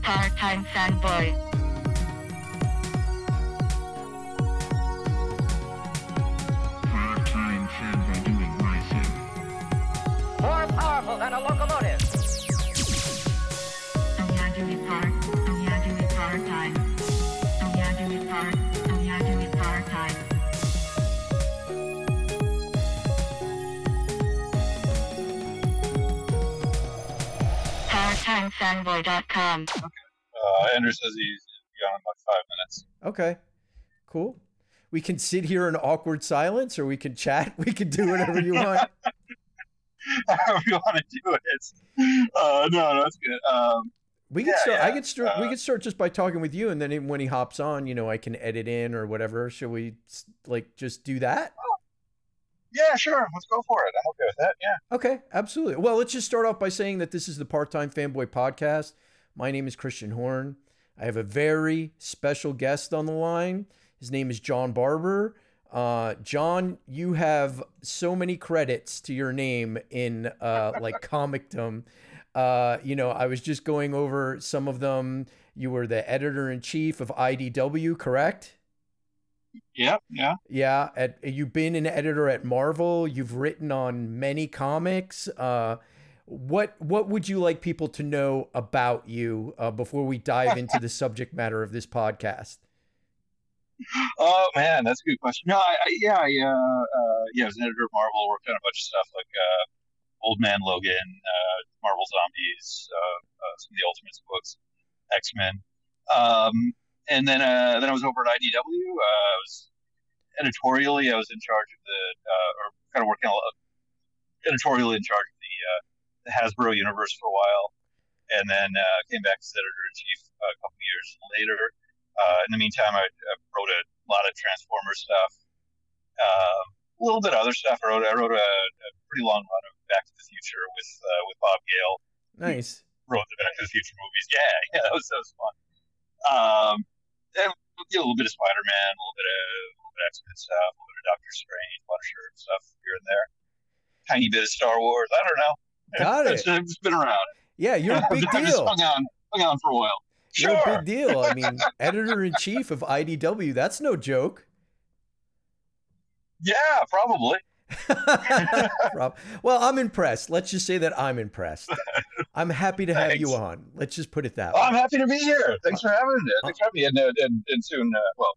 Part-time fanboy. Part-time fanboy doing my thing. More powerful than a locomotive. Oh yeah, do it part. Oh yeah, do it part-time. Oh yeah, do it part. Oh yeah, do it part-time. Parttimefanboy.com. Ender says he's gone in like 5 minutes. Okay, cool. We can sit here in awkward silence, or we can chat. We can do whatever you want. However you want to do it. No, that's good. We can Yeah, start. yeah. I could start. We could start just by talking with you, and then when he hops on, I can edit in or whatever. Should we just do that? Yeah, sure. Let's go for it. I'm okay with that. Yeah. Okay, absolutely. Well, let's just start off by saying that this is the Part-Time Fanboy Podcast. My name is Christian Horn. I have a very special guest on the line. His name is John Barber. John, you have so many credits to your name in comicdom. I was just going over some of them. You were the editor-in-chief of IDW, correct? Yeah. Yeah, you've been an editor at Marvel. You've written on many comics. What would you like people to know about you before we dive into the subject matter of this podcast? Oh man, that's a good question. No, I was an editor of Marvel. Worked on a bunch of stuff like Old Man Logan, Marvel Zombies, some of the Ultimates books, X-Men. And then I was over at IDW. I was editorially, I was in charge of or kind of working editorially in charge of the Hasbro universe for a while, and then came back as editor-in-chief a couple years later. In the meantime, I wrote a lot of Transformers stuff, a little bit of other stuff. I wrote a pretty long run of Back to the Future with Bob Gale. Nice. Wrote the Back to the Future movies. Yeah, that was fun. And a little bit of Spider-Man, a little bit of X-Men stuff, a little bit of Doctor Strange, Punisher stuff here and there. Tiny bit of Star Wars. I don't know. Got it. It's been around. Yeah, you're a big I've just deal. hung on for a while. Sure. You're a big deal. I mean, editor-in-chief of IDW, that's no joke. Yeah, probably. Well, I'm impressed. Let's just say that I'm impressed. I'm happy to have you on. Let's just put it that way. I'm happy to be here. Thanks for having me. And soon,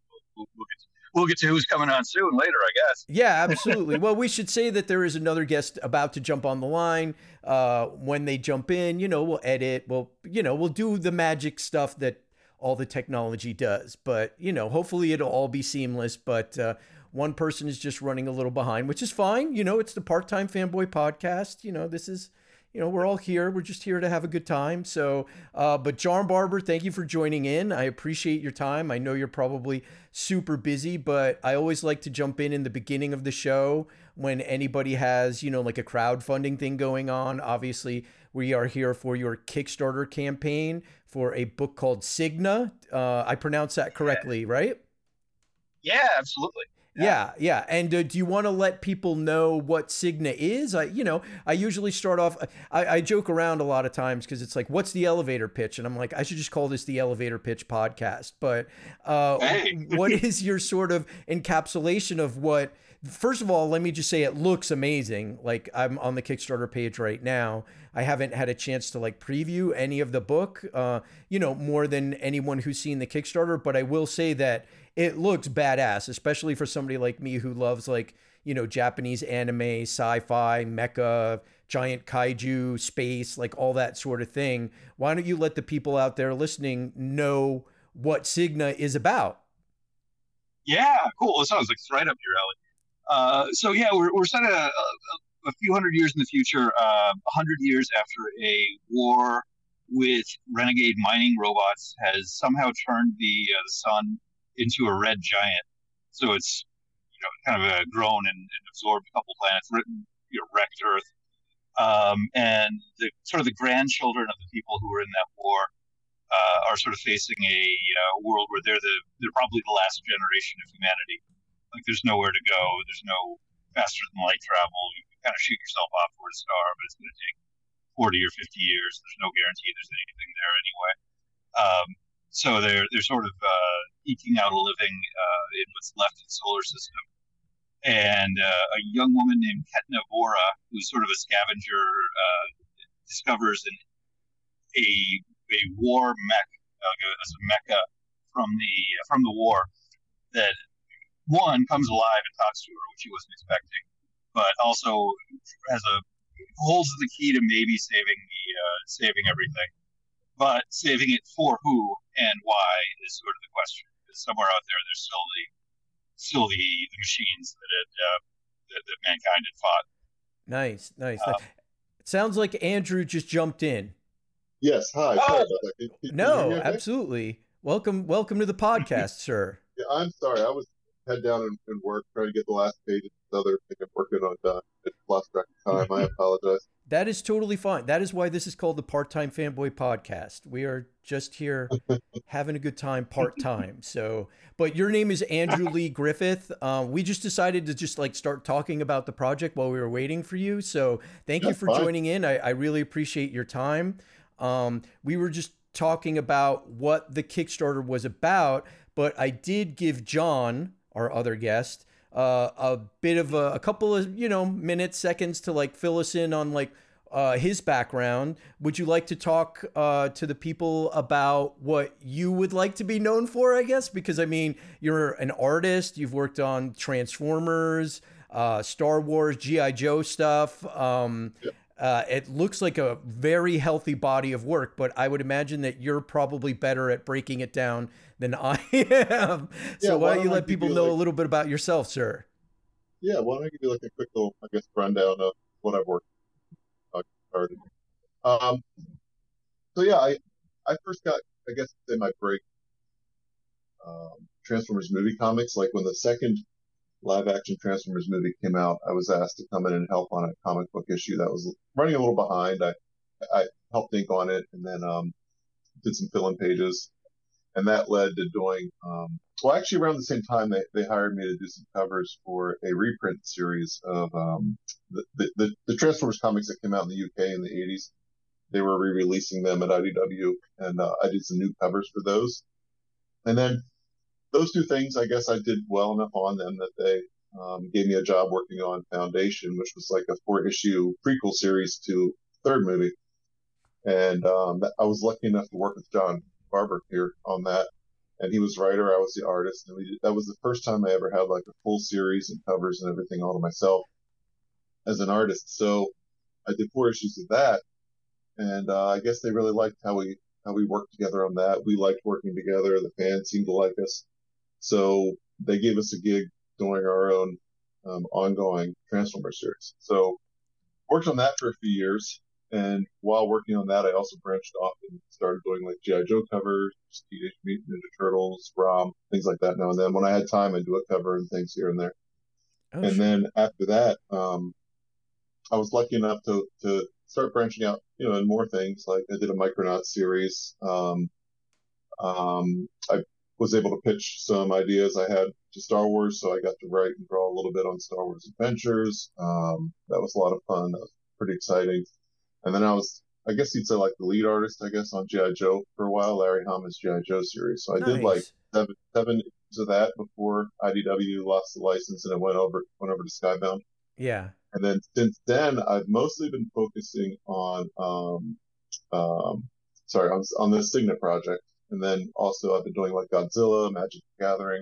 we'll get to who's coming on soon later, I guess. Yeah, absolutely. Well, we should say that there is another guest about to jump on the line. When they jump in, we'll edit. We'll do the magic stuff that all the technology does. But, hopefully it'll all be seamless. But one person is just running a little behind, which is fine. It's the Part-Time Fanboy Podcast. This is, we're all here. We're just here to have a good time. So, but John Barber, thank you for joining in. I appreciate your time. I know you're probably super busy, but I always like to jump in the beginning of the show when anybody has, like a crowdfunding thing going on. Obviously, we are here for your Kickstarter campaign for a book called Cigna. I pronounced that correctly, right? Yeah, absolutely. Yeah. And do you want to let people know what Cigna is? I usually start off, I joke around a lot of times because it's like, what's the elevator pitch? And I'm like, I should just call this the Elevator Pitch Podcast. But what is your sort of encapsulation of what, first of all, let me just say it looks amazing. Like I'm on the Kickstarter page right now. I haven't had a chance to preview any of the book, more than anyone who's seen the Kickstarter. But I will say that it looks badass, especially for somebody like me who loves Japanese anime, sci-fi, mecha, giant kaiju, space, all that sort of thing. Why don't you let the people out there listening know what Cigna is about? Yeah, cool. It sounds like it's right up your alley. So yeah, we're set a few hundred years in the future, 100 years after a war with renegade mining robots has somehow turned the sun into a red giant. So it's kind of grown and absorbed a couple planets, wrecked Earth, and the grandchildren of the people who were in that war are sort of facing a world where they're probably the last generation of humanity. There's nowhere to go. There's no faster than light travel. You can kind of shoot yourself off toward a star, but it's going to take 40 or 50 years. There's no guarantee there's anything there anyway. So they're sort of eking out a living in what's left of the solar system. And a young woman named Ketna Vora, who's sort of a scavenger, discovers a war mech, as a mecha from the war that one comes alive and talks to her, which she wasn't expecting, but also holds the key to maybe saving everything. But saving it for who and why is sort of the question. Because somewhere out there's still the machines that mankind had fought. Nice. It sounds like Andrew just jumped in. Yes, hi. Oh! Sorry about that. Can you No, hear me okay? absolutely. Welcome to the podcast, sir. Yeah, I'm sorry. I was head down and work trying to get the last page of this other thing I'm working on done. It lost track of time. I apologize. That is totally fine. That is why this is called the Part-Time Fanboy Podcast. We are just here having a good time part-time. So, but your name is Andrew Lee Griffith. We just decided to just like start talking about the project while we were waiting for you. So thank you for joining in. I really appreciate your time. We were just talking about what the Kickstarter was about, but I did give John, our other guest, a bit of a couple of, minutes, seconds to like fill us in on like his background. Would you like to talk to the people about what you would like to be known for, I guess? Because I mean, you're an artist, you've worked on Transformers, Star Wars, G.I. Joe stuff. It looks like a very healthy body of work, but I would imagine that you're probably better at breaking it down than I am. So why don't you let people know a little bit about yourself, sir? Yeah, why don't I give you like a quick little, I guess, rundown of what I've worked on. So yeah, I first got, I guess, say my break, Transformers movie comics. Like when the second live action Transformers movie came out, I was asked to come in and help on a comic book issue that was running a little behind. I helped ink on it and then did some fill-in pages, and that led to doing well, actually around the same time they hired me to do some covers for a reprint series of the Transformers comics that came out in the UK in the 80s. They were re-releasing them at IDW, and I did some new covers for those. And then those two things, I guess I did well enough on them that they gave me a job working on Foundation, which was like a 4-issue prequel series to the third movie. And I was lucky enough to work with John Barber here on that. And he was writer, I was the artist. And that was the first time I ever had like a full series and covers and everything all to myself as an artist. So I did 4 issues of that. And I guess they really liked how we worked together on that. We liked working together. The fans seemed to like us. So they gave us a gig doing our own ongoing Transformer series. So worked on that for a few years. And while working on that, I also branched off and started doing like G.I. Joe covers, Teenage Mutant Ninja Turtles, ROM, things like that now and then. When I had time, I'd do a cover and things here and there. Oh, and then after that, I was lucky enough to start branching out, in more things. Like I did a Micronauts series. I was able to pitch some ideas I had to Star Wars, so I got to write and draw a little bit on Star Wars Adventures. That was a lot of fun. That was pretty exciting. And then I guess you'd say like the lead artist, I guess, on G.I. Joe for a while, Larry Hama's G.I. Joe series. So I did like seven issues of that before IDW lost the license and it went over to Skybound. Yeah. And then since then, I've mostly been focusing on the Signet project. And then also I've been doing like Godzilla, Magic the Gathering.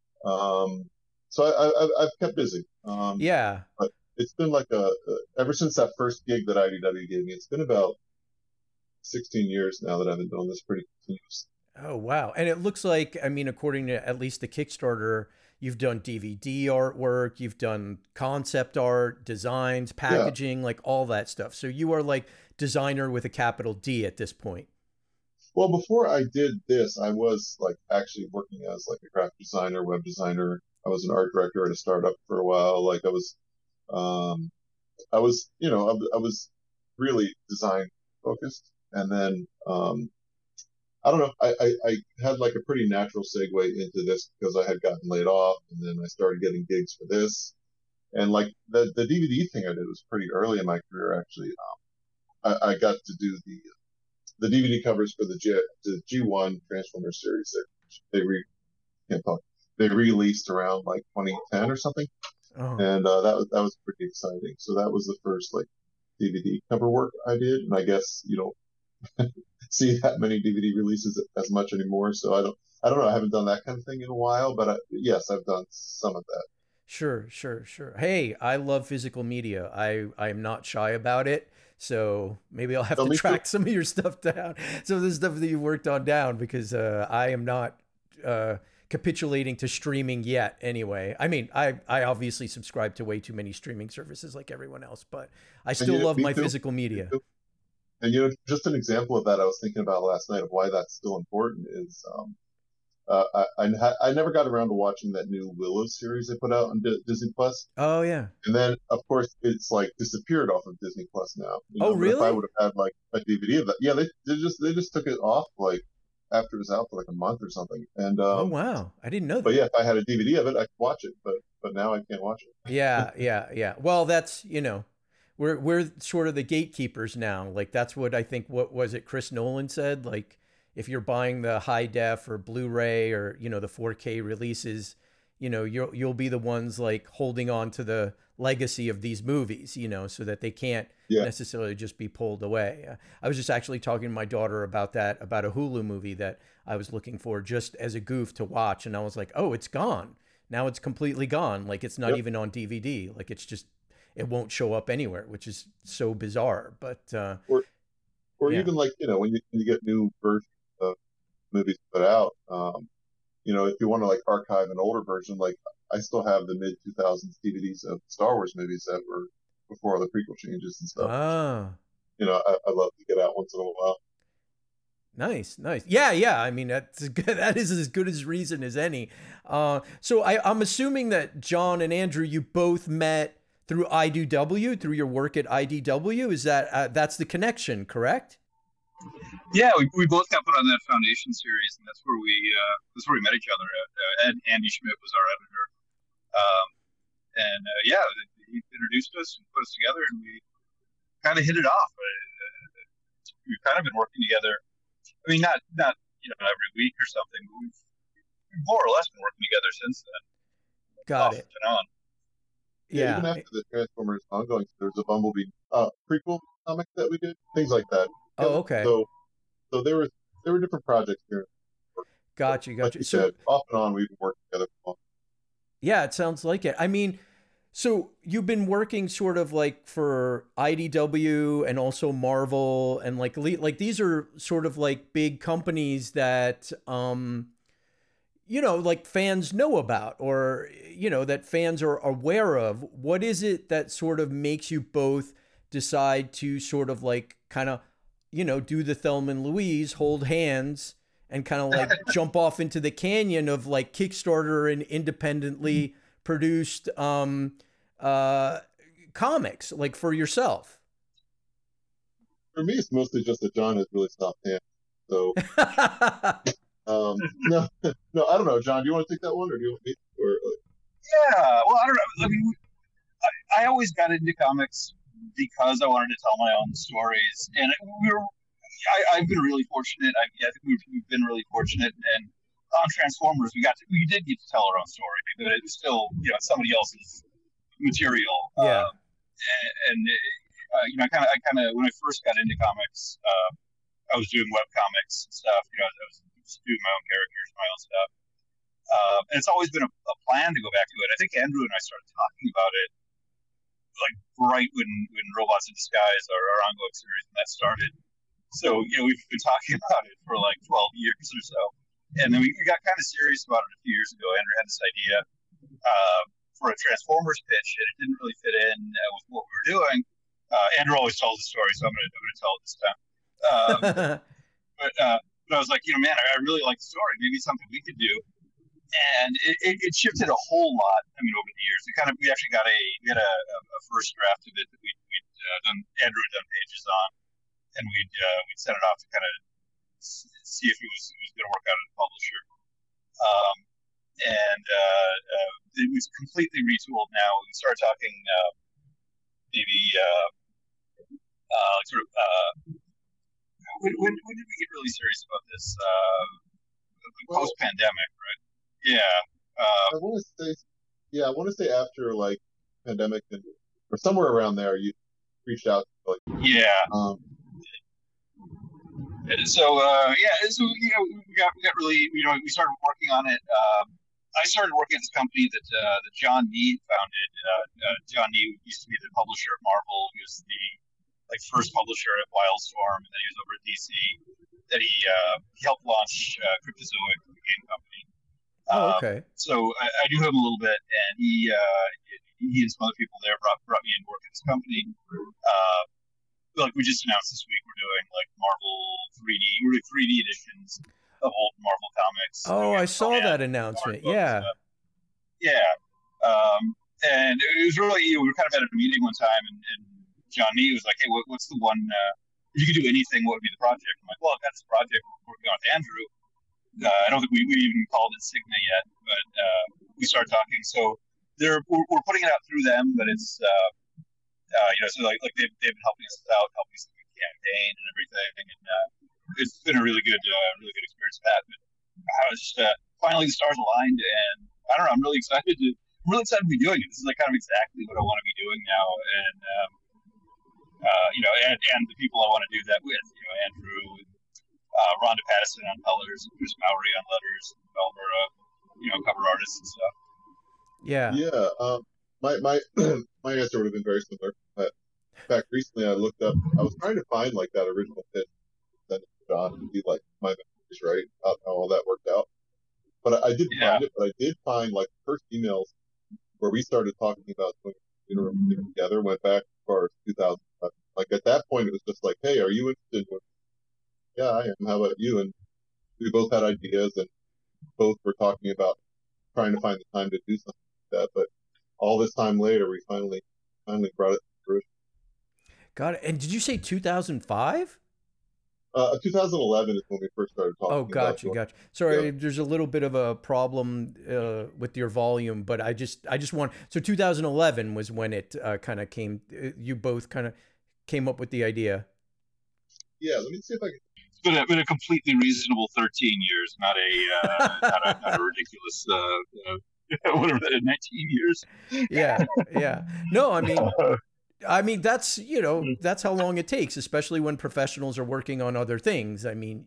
So I've kept busy. Yeah. But it's been like ever since that first gig that IDW gave me, it's been about 16 years now that I've been doing this pretty continuously. Oh, wow. And it looks like, I mean, according to at least the Kickstarter, you've done DVD artwork, you've done concept art, designs, packaging, like all that stuff. So you are like designer with a capital D at this point. Well, before I did this, I was like actually working as like a graphic designer, web designer. I was an art director at a startup for a while. Like I was really design focused. And then, I don't know, I had like a pretty natural segue into this because I had gotten laid off and then I started getting gigs for this. And like the DVD thing I did was pretty early in my career, actually. I got to do the DVD covers for the G1 Transformers series. They re can't talk. They released around like 2010 or something, Oh, and that was pretty exciting. So that was the first like DVD cover work I did, and I guess you don't see that many DVD releases as much anymore. So I don't know. I haven't done that kind of thing in a while, but yes, I've done some of that. sure, sure, sure. Hey, I love physical media. I'm not shy about it. So maybe I'll have Oh, to me too. track some of your stuff down, some of the stuff that you worked on down, because I am not capitulating to streaming yet. Anyway, I mean, I obviously subscribe to way too many streaming services like everyone else, but I still love Me my too. physical Me media. too. And you know, just an example of that I was thinking about last night of why that's still important is I never got around to watching that new Willow series they put out on Disney Plus, Oh yeah. and then of course it's like disappeared off of Disney Plus now. You Oh know, but if I really? would have had like a DVD of that, yeah, they just took it off like after it was out for like a month or something. And Oh wow. I didn't know but that. yeah, if I had a DVD of it, I could watch it. But now I can't watch it. Yeah, yeah, yeah. Well, that's, we're sort of the gatekeepers now. Like that's what I think, what was it Chris Nolan said? Like if you're buying the high def or Blu-ray or, the 4K releases, you'll be the ones like holding on to the legacy of these movies, so that they can't Yeah. necessarily just be pulled away. I was just actually talking to my daughter about that, about a Hulu movie that I was looking for just as a goof to watch. And I was like, oh, it's gone. Now it's completely gone. Like it's not Yep. even on DVD. Like it's just, it won't show up anywhere, which is so bizarre. But Or yeah. even like when you get new versions of movies put out, if you want to like archive an older version, like I still have the mid 2000s DVDs of Star Wars movies that were before all the prequel changes and stuff. Ah, I love to get out once in a while. nice, nice. Yeah, yeah. I mean, that's good. That is as good as reason as any. So I'm assuming that John and Andrew, you both met through IDW, through your work at IDW. Is that that's the connection, correct? Yeah, we both got put on that Foundation series, and that's where we met each other. Andy Schmidt was our editor, and yeah, he introduced us and put us together, and we kind of hit it off. We've kind of been working together. I mean, not every week or something, but we've more or less been working together since then, Got off it. and on. Yeah, even Yeah. after the Transformers ongoing, there's a Bumblebee prequel comic that we did, things like that. Oh, okay. So there were different projects here. Gotcha, Like gotcha. you So said, off and on, we've been working together for a long. yeah, it sounds like it. I mean, so you've been working sort of like for IDW and also Marvel, and like these are sort of like big companies that like fans know about, or that fans are aware of. What is it that sort of makes you both decide to sort of like kind of do the Thelma and Louise, hold hands, and kind of like jump off into the canyon of like Kickstarter and independently produced comics like for yourself? For me, it's mostly just that John has really stopped him. So no, no, I don't know, John. Do you want to take that one, or do you want me? Or Yeah, well, I don't know. I mean, I always got into comics because I wanted to tell my own stories, and I've been really fortunate. I think we've been really fortunate, and on Transformers, we did get to tell our own story, but it was still somebody else's material. Yeah. I kind of when I first got into comics, I was doing web comics and stuff. I was just doing my own characters, my own stuff. And it's always been a plan to go back to it. I think Andrew and I started talking about it like right when Robots in Disguise, our ongoing series, when that started. So we've been talking about it for like 12 years or so, and then we got kind of serious about it a few years ago. Andrew had this idea for a Transformers pitch, and it didn't really fit in with what we were doing. Andrew always tells the story, so I'm going to tell it this time. But I was like, man, I really like the story. Maybe it's something we could do. And it shifted a whole lot. I mean, over the years, we actually we had a first draft of it that we'd done. Andrew had done pages on, and we'd sent it off to kind of see if it was going to work out as a publisher. And it was completely retooled now. We started talking maybe when did we get really serious about this? Well, Post pandemic, right? Yeah. I want to say, yeah, I want to say after like pandemic and or somewhere around there, you reached out to like, Yeah. um, So we got really, we started working on it. I started working at this company that John Mead founded. John Mead used to be the publisher of Marvel. He was the first publisher at Wildstorm, and then he was over at DC. Then he helped launch Cryptozoic, the game company. Oh, okay. So I knew him a little bit, and he and some other people there brought me in to work at this company. We just announced this week, we're doing like Marvel 3D. We're doing 3D editions of old Marvel comics. Oh, I saw that announcement. Yeah. Yeah. And it was really, we were kind of at a meeting one time, and John Mee was like, "Hey, what's the one? If you could do anything, what would be the project?" I'm like, "Well, I've got this project we're working on with Andrew. I don't think we even called it Cigna yet, but we started talking. So we're putting it out through them, but it's so they've been helping us out, helping us with the campaign and everything, and it's been a really good experience with that. But I was just finally the stars aligned, and I don't know, I'm really excited to be doing it. This is like kind of exactly what I want to be doing now, and and the people I want to do that with, Andrew, and, Rhonda Pattison on colors, and Chris Mowry on letters, and Belvera, cover artists and stuff. Yeah. yeah. My my answer would have been very similar. But in fact, recently I looked up. I was trying to find like that original pitch that John and be like my memories, right? How all that worked out. But I didn't find it. But I did find like the first emails where we started talking about doing interim thing together. Went back as far as 2007. Like at that point, it was just like, "Hey, are you interested?" Yeah, I am. How about you? And we both had ideas, and both were talking about trying to find the time to do something like that. But all this time later, we finally brought it to fruition. Got it. And did you say 2005? 2011 is when we first started talking. Oh, gotcha. Sorry, Yeah. there's a little bit of a problem with your volume, but I just want. So 2011 was when it kind of came. You both kind of came up with the idea. Yeah, let me see if I can. It's been a completely reasonable 13 years, not a ridiculous whatever that is, 19 years. Yeah. No, I mean that's that's how long it takes, especially when professionals are working on other things. I mean,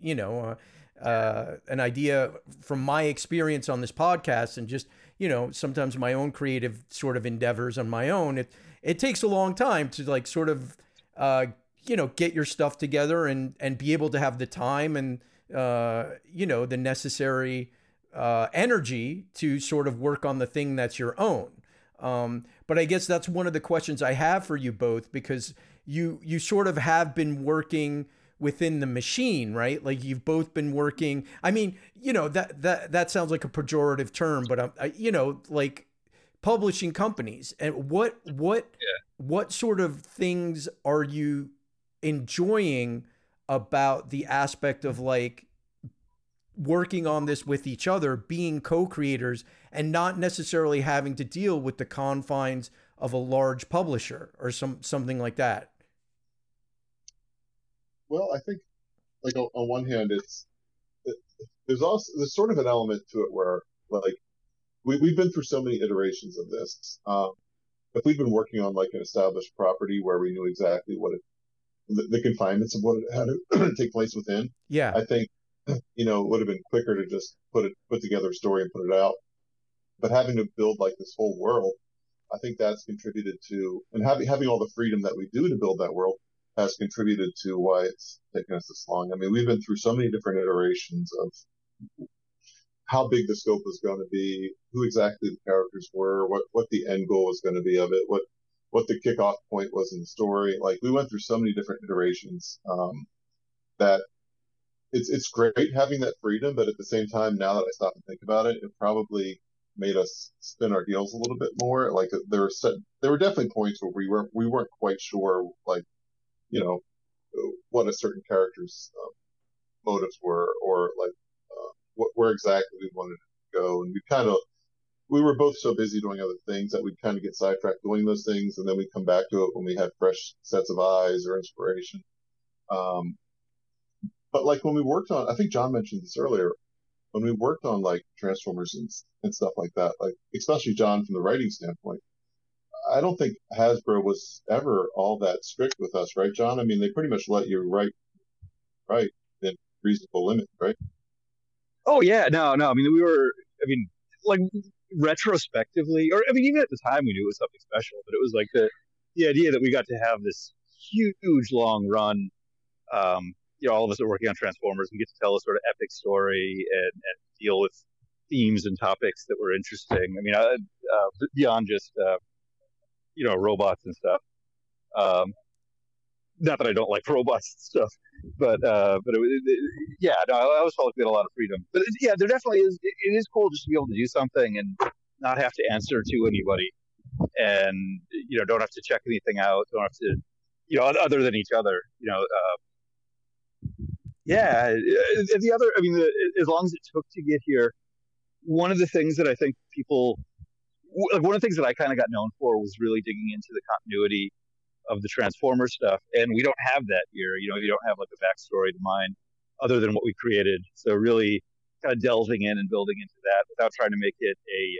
an idea from my experience on this podcast and just sometimes my own creative sort of endeavors on my own. It takes a long time to like sort of get your stuff together and be able to have the time and the necessary energy to sort of work on the thing that's your own. But I guess that's one of the questions I have for you both, because you sort of have been working within the machine, right? Like you've both been working. I mean, that sounds like a pejorative term, but like publishing companies. And what sort of things are you enjoying about the aspect of like working on this with each other, being co-creators, and not necessarily having to deal with the confines of a large publisher or something like that? Well, I think like on one hand, there's sort of an element to it where like we've been through so many iterations of this. If we've been working on like an established property where we knew exactly what the confinements of what it had to take place within, yeah, I think it would have been quicker to just put together a story and put it out. But having to build like this whole world, I think that's contributed to, and having all the freedom that we do to build that world has contributed to why it's taken us this long. I mean, we've been through so many different iterations of how big the scope was going to be, who exactly the characters were, what the end goal was going to be of it, what the kickoff point was in the story. Like we went through so many different iterations that it's great having that freedom, but at the same time, now that I stop and think about it, it probably made us spin our heels a little bit more. Like there were definitely points where we weren't quite sure, like what a certain character's motives were, or like where exactly we wanted to go, and we were both so busy doing other things that we'd kind of get sidetracked doing those things, and then we'd come back to it when we had fresh sets of eyes or inspiration. but like when we worked on, I think John mentioned this earlier, when we worked on like Transformers and stuff like that, like especially John from the writing standpoint, I don't think Hasbro was ever all that strict with us, right, John? I mean, they pretty much let you write in reasonable limits, right? Oh yeah, no. I mean, I mean, like retrospectively, or I mean, even at the time, we knew it was something special. But it was like the idea that we got to have this huge long run. All of us are working on Transformers. We get to tell a sort of epic story and deal with themes and topics that were interesting. I mean, beyond just robots and stuff. Not that I don't like robots and stuff, but yeah, no, I always felt like we had a lot of freedom. But yeah, there definitely is. It is cool just to be able to do something and not have to answer to anybody, and don't have to check anything out. Don't have to, other than each other. Yeah. The other, I mean, as long as it took to get here, one of the things that I think one of the things that I kind of got known for was really digging into the continuity of the Transformer stuff, and we don't have that here. You don't have like a backstory to mine other than what we created. So really kind of delving in and building into that without trying to make it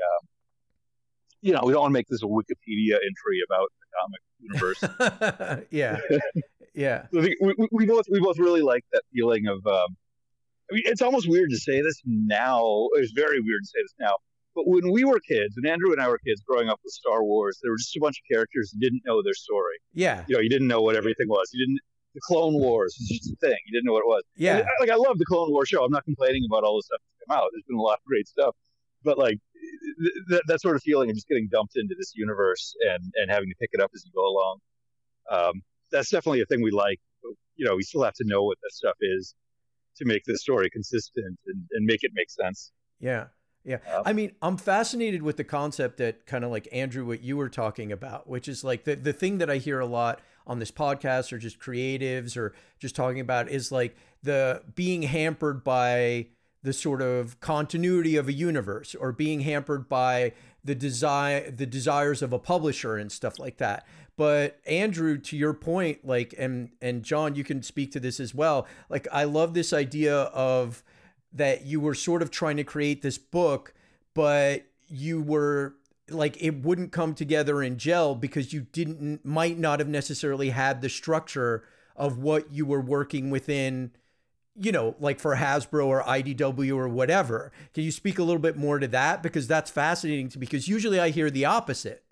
we don't want to make this a Wikipedia entry about the comic universe. Yeah. Yeah. So I think we both really like that feeling of. I mean, it's almost weird to say this now. It's very weird to say this now. But when we were kids, when Andrew and I were kids growing up with Star Wars, there were just a bunch of characters who didn't know their story. Yeah. You didn't know what everything was. The Clone Wars was just a thing. You didn't know what it was. Yeah. I love the Clone Wars show. I'm not complaining about all the stuff that's come out. There's been a lot of great stuff. But like that sort of feeling of just getting dumped into this universe and having to pick it up as you go along. That's definitely a thing we like. We still have to know what that stuff is to make this story consistent and make it make sense. Yeah. Yeah. I mean, I'm fascinated with the concept that kind of like Andrew, what you were talking about, which is like the thing that I hear a lot on this podcast or just creatives or just talking about is like the being hampered by the sort of continuity of a universe or being hampered by the desires of a publisher and stuff like that. But Andrew, to your point, like, and John, you can speak to this as well. Like, I love this idea of that you were sort of trying to create this book, but you were like, it wouldn't come together in gel because you might not have necessarily had the structure of what you were working within, like for Hasbro or IDW or whatever. Can you speak a little bit more to that? Because that's fascinating to me, because usually I hear the opposite.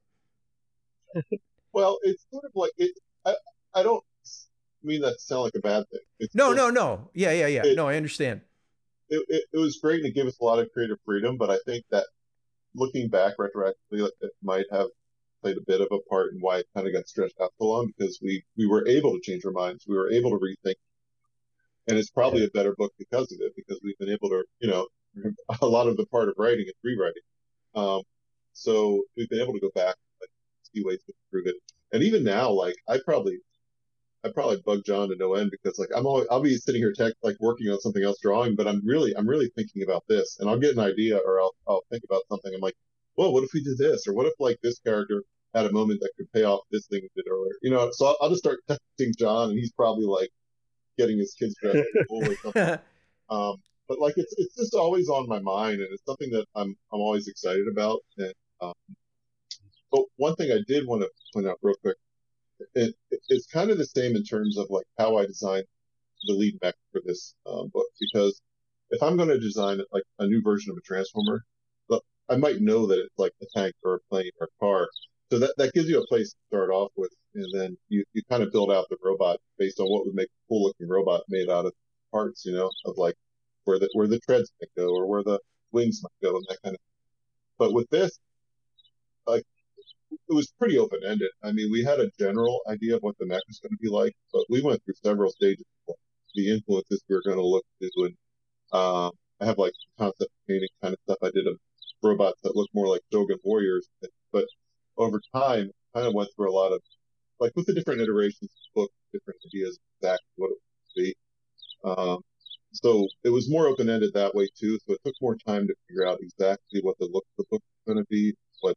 Well, it's sort of like I don't mean that to sound like a bad thing. No. Yeah. No, I understand. It was great and it gave us a lot of creative freedom, but I think that looking back retroactively, it might have played a bit of a part in why it kind of got stretched out so long, because we were able to change our minds. We were able to rethink. And it's probably a better book because of it, because we've been able to, a lot of the part of writing is rewriting. So we've been able to go back and see ways to improve it. And even now, like I probably bug John to no end, because like I'll be sitting here working on something else, drawing, but I'm really thinking about this, and I'll get an idea or I'll think about something. I'm like, well, what if we did this, or what if like this character had a moment that could pay off this thing we did earlier, so I'll just start texting John, and he's probably like getting his kids dressed at school or something. But like it's just always on my mind, and it's something that I'm always excited about. And but one thing I did want to point out real quick. It's kind of the same in terms of like how I designed the lead mech for this book, because if I'm going to design like a new version of a Transformer, I might know that it's like a tank or a plane or a car, so that gives you a place to start off with, and then you kind of build out the robot based on what would make a cool looking robot made out of parts, of like where the treads might go or where the wings might go and that kind of. But with this, like, it was pretty open-ended. I mean, we had a general idea of what the mech was going to be like, but we went through several stages of the influences we were going to look to. And I have like concept painting kind of stuff I did of robots that look more like Shogun warriors. But over time, kind of went through a lot of, like with the different iterations of the book, different ideas of exactly what it would be. So it was more open-ended that way too. So it took more time to figure out exactly what the look of the book was going to be, what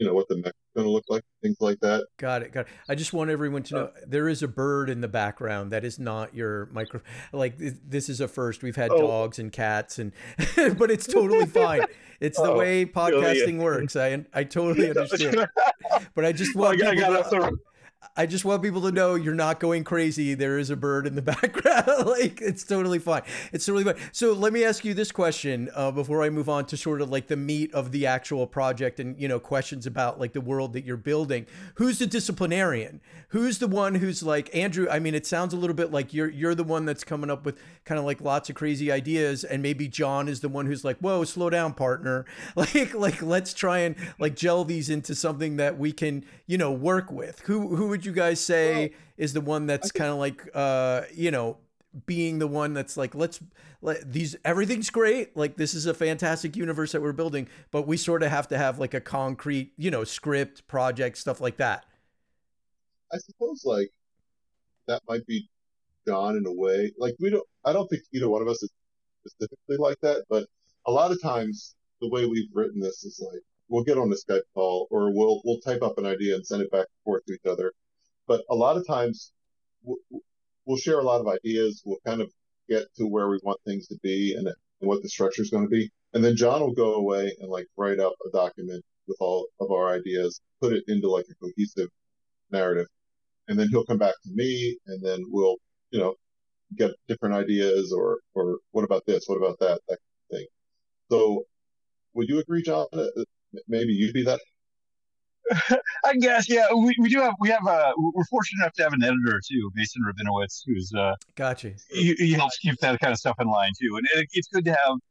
what the mech is going to look like, things like that. Got it. Got it. I just want everyone to know there is a bird in the background. That is not your micro. Like this is a first. We've had dogs and cats, and but it's totally fine. It's the way podcasting works. I totally understand. But I just want I just want people to know you're not going crazy. There is a bird in the background. Like, it's totally fine. It's totally fine. So let me ask you this question before I move on to sort of like the meat of the actual project and, questions about like the world that you're building. Who's the disciplinarian? Who's the one who's like, Andrew, I mean, it sounds a little bit like you're the one that's coming up with kind of like lots of crazy ideas. And maybe John is the one who's like, whoa, slow down, partner. Like let's try and like gel these into something that we can, work with. Who would you guys say is the one that's kind of like, being the one that's like, everything's great. Like, this is a fantastic universe that we're building, but we sort of have to have like a concrete, script, project, stuff like that. I suppose like that might be John in a way. Like I don't think either one of us is specifically like that, but a lot of times the way we've written this is like, we'll get on a Skype call or we'll type up an idea and send it back and forth to each other. But a lot of times we'll share a lot of ideas. We'll kind of get to where we want things to be and what the structure is going to be. And then John will go away and like write up a document with all of our ideas, put it into like a cohesive narrative. And then he'll come back to me and then we'll, get different ideas or what about this? What about that? That kind of thing. So would you agree, John? Maybe you'd be that. I guess, yeah. We're fortunate enough to have an editor too, Mason Rabinowitz, who's gotcha. He helps keep that kind of stuff in line too, and it's good to have.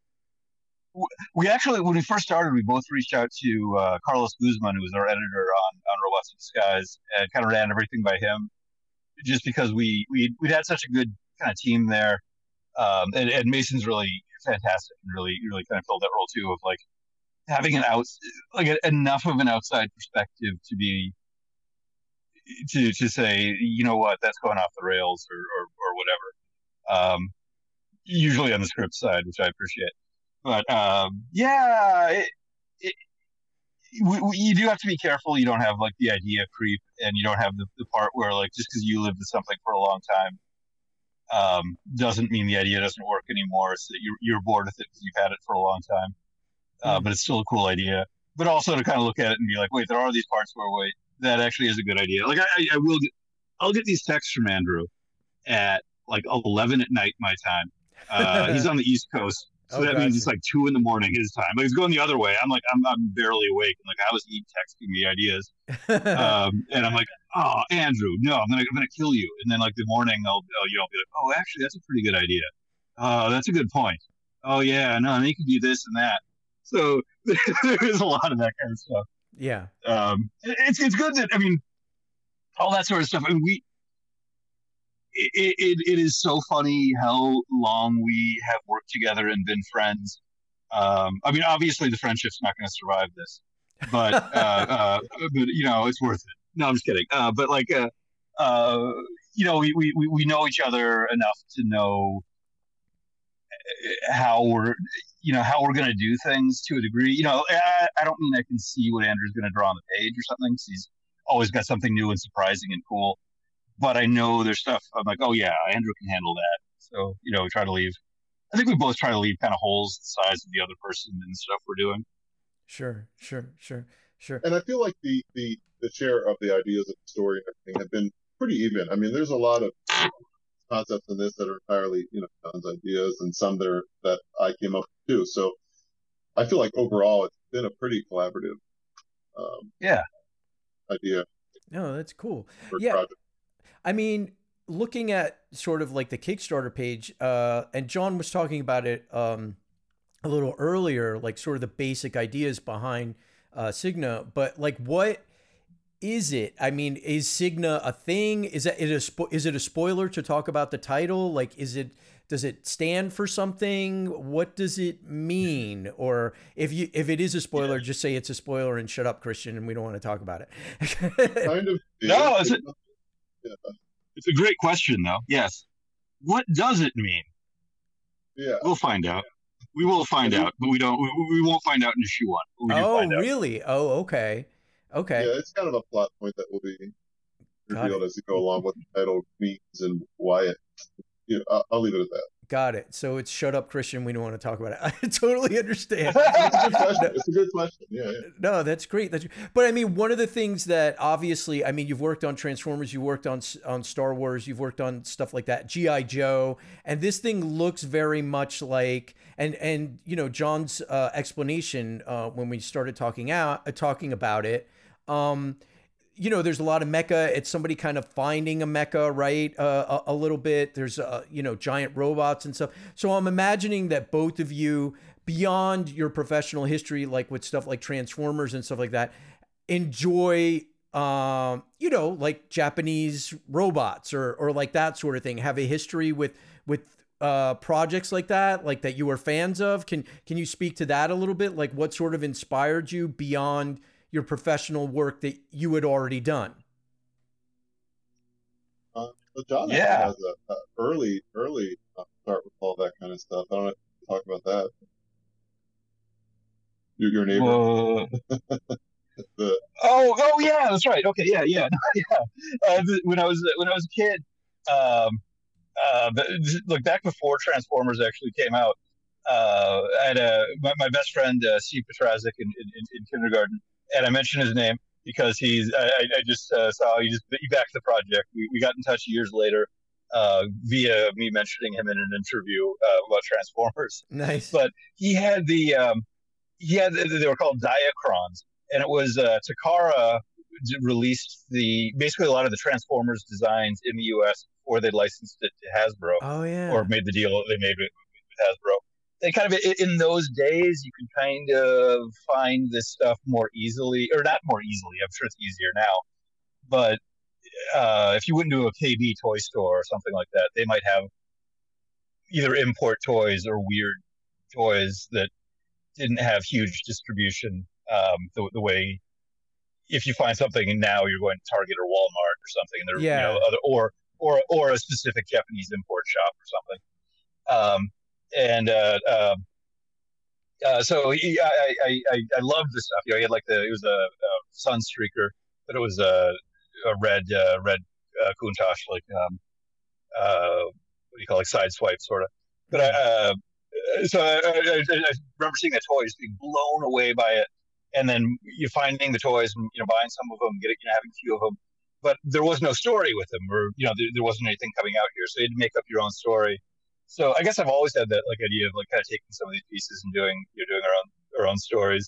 We actually, when we first started, we both reached out to Carlos Guzman, who was our editor on Robots in Disguise, and kind of ran everything by him, just because we'd had such a good kind of team there, and Mason's really fantastic and really kind of filled that role too of like having enough of an outside perspective to be to say, what, that's going off the rails or whatever. Usually on the script side, which I appreciate. But you do have to be careful. You don't have like the idea creep, and you don't have the part where like just because you lived with something for a long time doesn't mean the idea doesn't work anymore. So you're bored with it because you've had it for a long time. But it's still a cool idea. But also to kind of look at it and be like, wait, there are these parts where that actually is a good idea. Like I'll get these texts from Andrew at like 11 at night my time. He's on the East Coast, so that means it's like 2 a.m. his time. Like it's going the other way. I'm barely awake. Like how is he texting me ideas? And I'm like, oh, Andrew, no, I'm gonna kill you. And then like the morning I'll be like, oh, actually that's a pretty good idea. Oh, that's a good point. Oh yeah, no, and you can do this and that. So there is a lot of that kind of stuff. Yeah. It's good that, I mean, all that sort of stuff. I mean, it is so funny how long we have worked together and been friends. I mean, obviously the friendship's not going to survive this, but it's worth it. No, I'm just kidding. But like, we know each other enough to know how we're going to do things to a degree. I don't mean I can see what Andrew's going to draw on the page or something, because he's always got something new and surprising and cool. But I know there's stuff I'm like, oh yeah, Andrew can handle that. So, we try to leave. I think we both try to leave kind of holes the size of the other person and stuff we're doing. Sure. And I feel like the share of the ideas of the story and everything have been pretty even. I mean, there's a lot of concepts in this that are entirely, John's ideas, and some that I came up with too. So I feel like overall it's been a pretty collaborative idea. No, that's cool. Yeah. Project. I mean, looking at sort of like the Kickstarter page, and John was talking about it a little earlier, like sort of the basic ideas behind Cigna, but like what is it? I mean, is Cigna a thing? Is it a spoiler to talk about the title? Like, does it stand for something? What does it mean? Or if it is a spoiler, just say it's a spoiler and shut up, Christian, and we don't want to talk about it. Kind of. No, it's a great question, though. Yes. What does it mean? Yeah. We'll find out. We will find out, but we won't find out in issue 1. Oh, really? Oh, okay. Okay. Yeah, it's kind of a plot point that will be Got revealed it. as you go along what the title means and why it. I'll leave it at that. Got it. So it's shut up, Christian. We don't want to talk about it. I totally understand. It's a good question. It's a good question. Yeah, yeah. No, that's great. But I mean, one of the things that obviously, I mean, you've worked on Transformers, you worked on Star Wars, you've worked on stuff like that, GI Joe, and this thing looks very much like, and you know, John's explanation when we started talking about it. You know, there's a lot of mecha. It's somebody kind of finding a mecha, right? A little bit. There's, you know, giant robots and stuff. So I'm imagining that both of you, beyond your professional history, like with stuff like Transformers and stuff like that, enjoy, you know, like Japanese robots or like that sort of thing. Have a history with projects like that you were fans of. Can you speak to that a little bit? Like what sort of inspired you beyond your professional work that you had already done? So John Yeah. actually has a early start with all that kind of stuff. I don't have to talk about that. Your neighbor. Whoa. The, Oh, yeah, that's right. Okay, yeah, yeah, yeah. When I was a kid, look back before Transformers actually came out. I had my best friend Steve Petrazik in kindergarten, and I mentioned his name because I just saw he backed the project. We got in touch years later via me mentioning him in an interview about Transformers. Nice. But he had they were called Diacrons, and it was Takara released basically a lot of the Transformers designs in the U.S. before they licensed it to Hasbro Oh yeah. or made the deal they made with Hasbro. They kind of in those days you could kind of find this stuff more easily, or not more easily. I'm sure it's easier now, but if you went to a KB toy store or something like that, they might have either import toys or weird toys that didn't have huge distribution. The way if you find something and now you're going to Target or Walmart or something, and they're Yeah. you know or a specific Japanese import shop or something. So I loved this stuff. You know, he had it was a Sunstreaker, but it was a red Countach, like what do you call it, like sideswipe sort of. But I remember seeing the toys, being blown away by it, and then you finding the toys and buying some of them, having a few of them. But there was no story with them, or there wasn't anything coming out here, so you had to make up your own story. So I guess I've always had that idea of kind of taking some of these pieces and doing our own stories.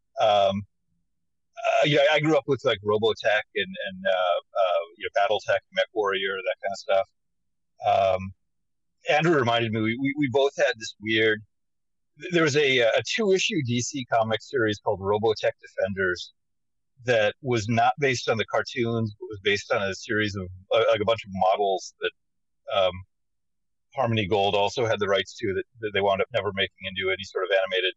I grew up with Robotech and BattleTech, MechWarrior, that kind of stuff. Andrew reminded me we both had this weird. There was a 2-issue DC comic series called Robotech Defenders that was not based on the cartoons, but was based on a series of a bunch of models that Harmony Gold also had the rights to that they wound up never making into any sort of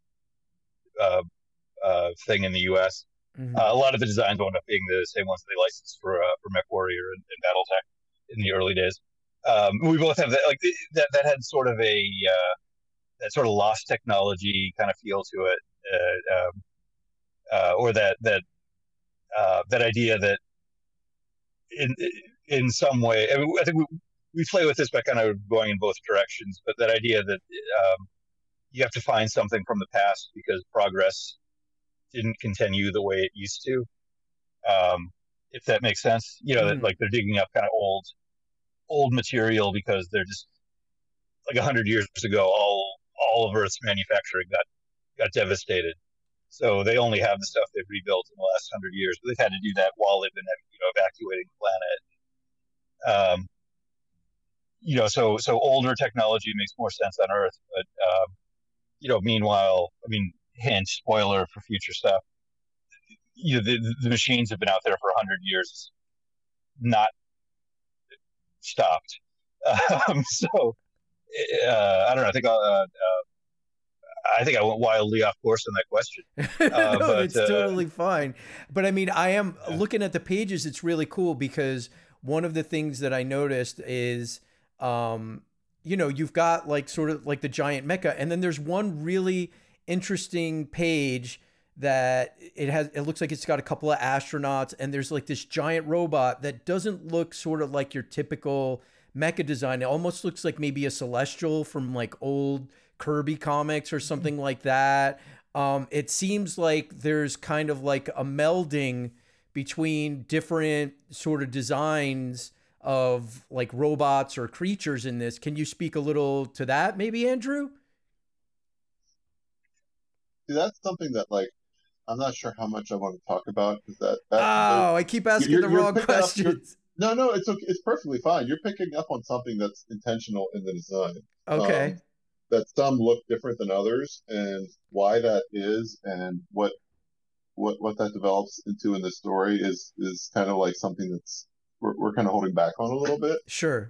animated thing in the U.S. Mhm. A lot of the designs wound up being the same ones they licensed for MechWarrior and BattleTech in the early days. We both have that that had sort of that sort of lost technology kind of feel to it, or that idea that in some way, I think we play with this by kind of going in both directions, but that idea that you have to find something from the past because progress didn't continue the way it used to. If that makes sense, that they're digging up kind of old material because they're just 100 years ago, all of Earth's manufacturing got devastated. So they only have the stuff they've rebuilt in the last 100 years, but they've had to do that while they've been evacuating the planet. So older technology makes more sense on Earth, but meanwhile, hint, spoiler for future stuff. The machines have been out there for 100 years, not stopped. So I don't know. I think I went wildly off course on that question. No, it's totally fine. But I am looking at the pages. It's really cool because one of the things that I noticed is, you've got sort of the giant mecha, and then there's one really interesting page that it looks like it's got a couple of astronauts, and there's like this giant robot that doesn't look sort of like your typical mecha design. It almost looks like maybe a Celestial from like old Kirby comics or something like that. It seems like there's kind of like a melding between different sort of designs of like robots or creatures in this. Can you speak a little to that, maybe, Andrew? See, that's something that like I'm not sure how much I want to talk about because that Oh, I keep asking the wrong picking up questions. no, it's okay. It's perfectly fine. You're picking up on something that's intentional in the design. Okay. That some look different than others, and why that is, and what that develops into in the story is kind of like something that's we're kind of holding back on a little bit. Sure.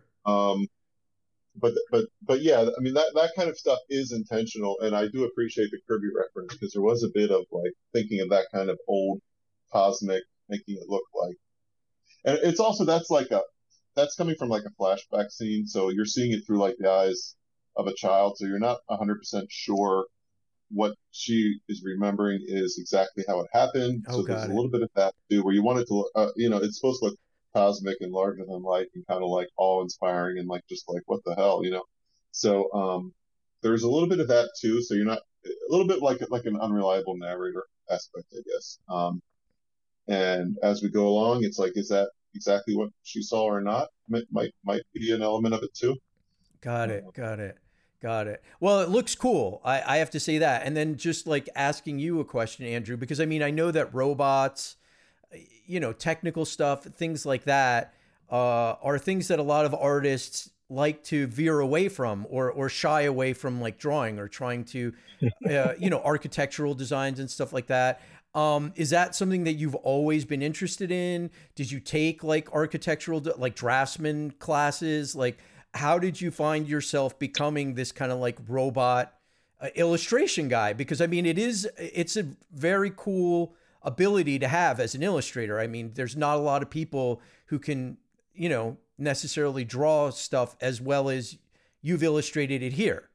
But yeah, I mean that kind of stuff is intentional, and I do appreciate the Kirby reference because there was a bit of like thinking of that kind of old cosmic, making it look like, and it's also that's coming from like a flashback scene, so you're seeing it through like the eyes of a child, so you're not 100% sure what she is remembering is exactly how it happened. Oh, So there's got a it. little bit of that too, where you want it to, it's supposed to look cosmic and larger than life and kind of like awe-inspiring and like just like what the hell, you know. So there's a little bit of that too. So you're not a little bit like an unreliable narrator aspect, I guess. And as we go along, it's like, is that exactly what she saw or not? Might be an element of it too. Got it. Got it. Got it. Well, it looks cool. I have to say that. And then just like asking you a question, Andrew, because I mean, I know that robots, technical stuff, things like that, are things that a lot of artists like to veer away from or shy away from, like drawing or trying to, architectural designs and stuff like that. Is that something that you've always been interested in? Did you take like architectural, like draftsman classes? Like, how did you find yourself becoming this kind of like robot illustration guy? Because I mean, it's a very cool ability to have as an illustrator. I mean, there's not a lot of people who can, necessarily draw stuff as well as you've illustrated it here.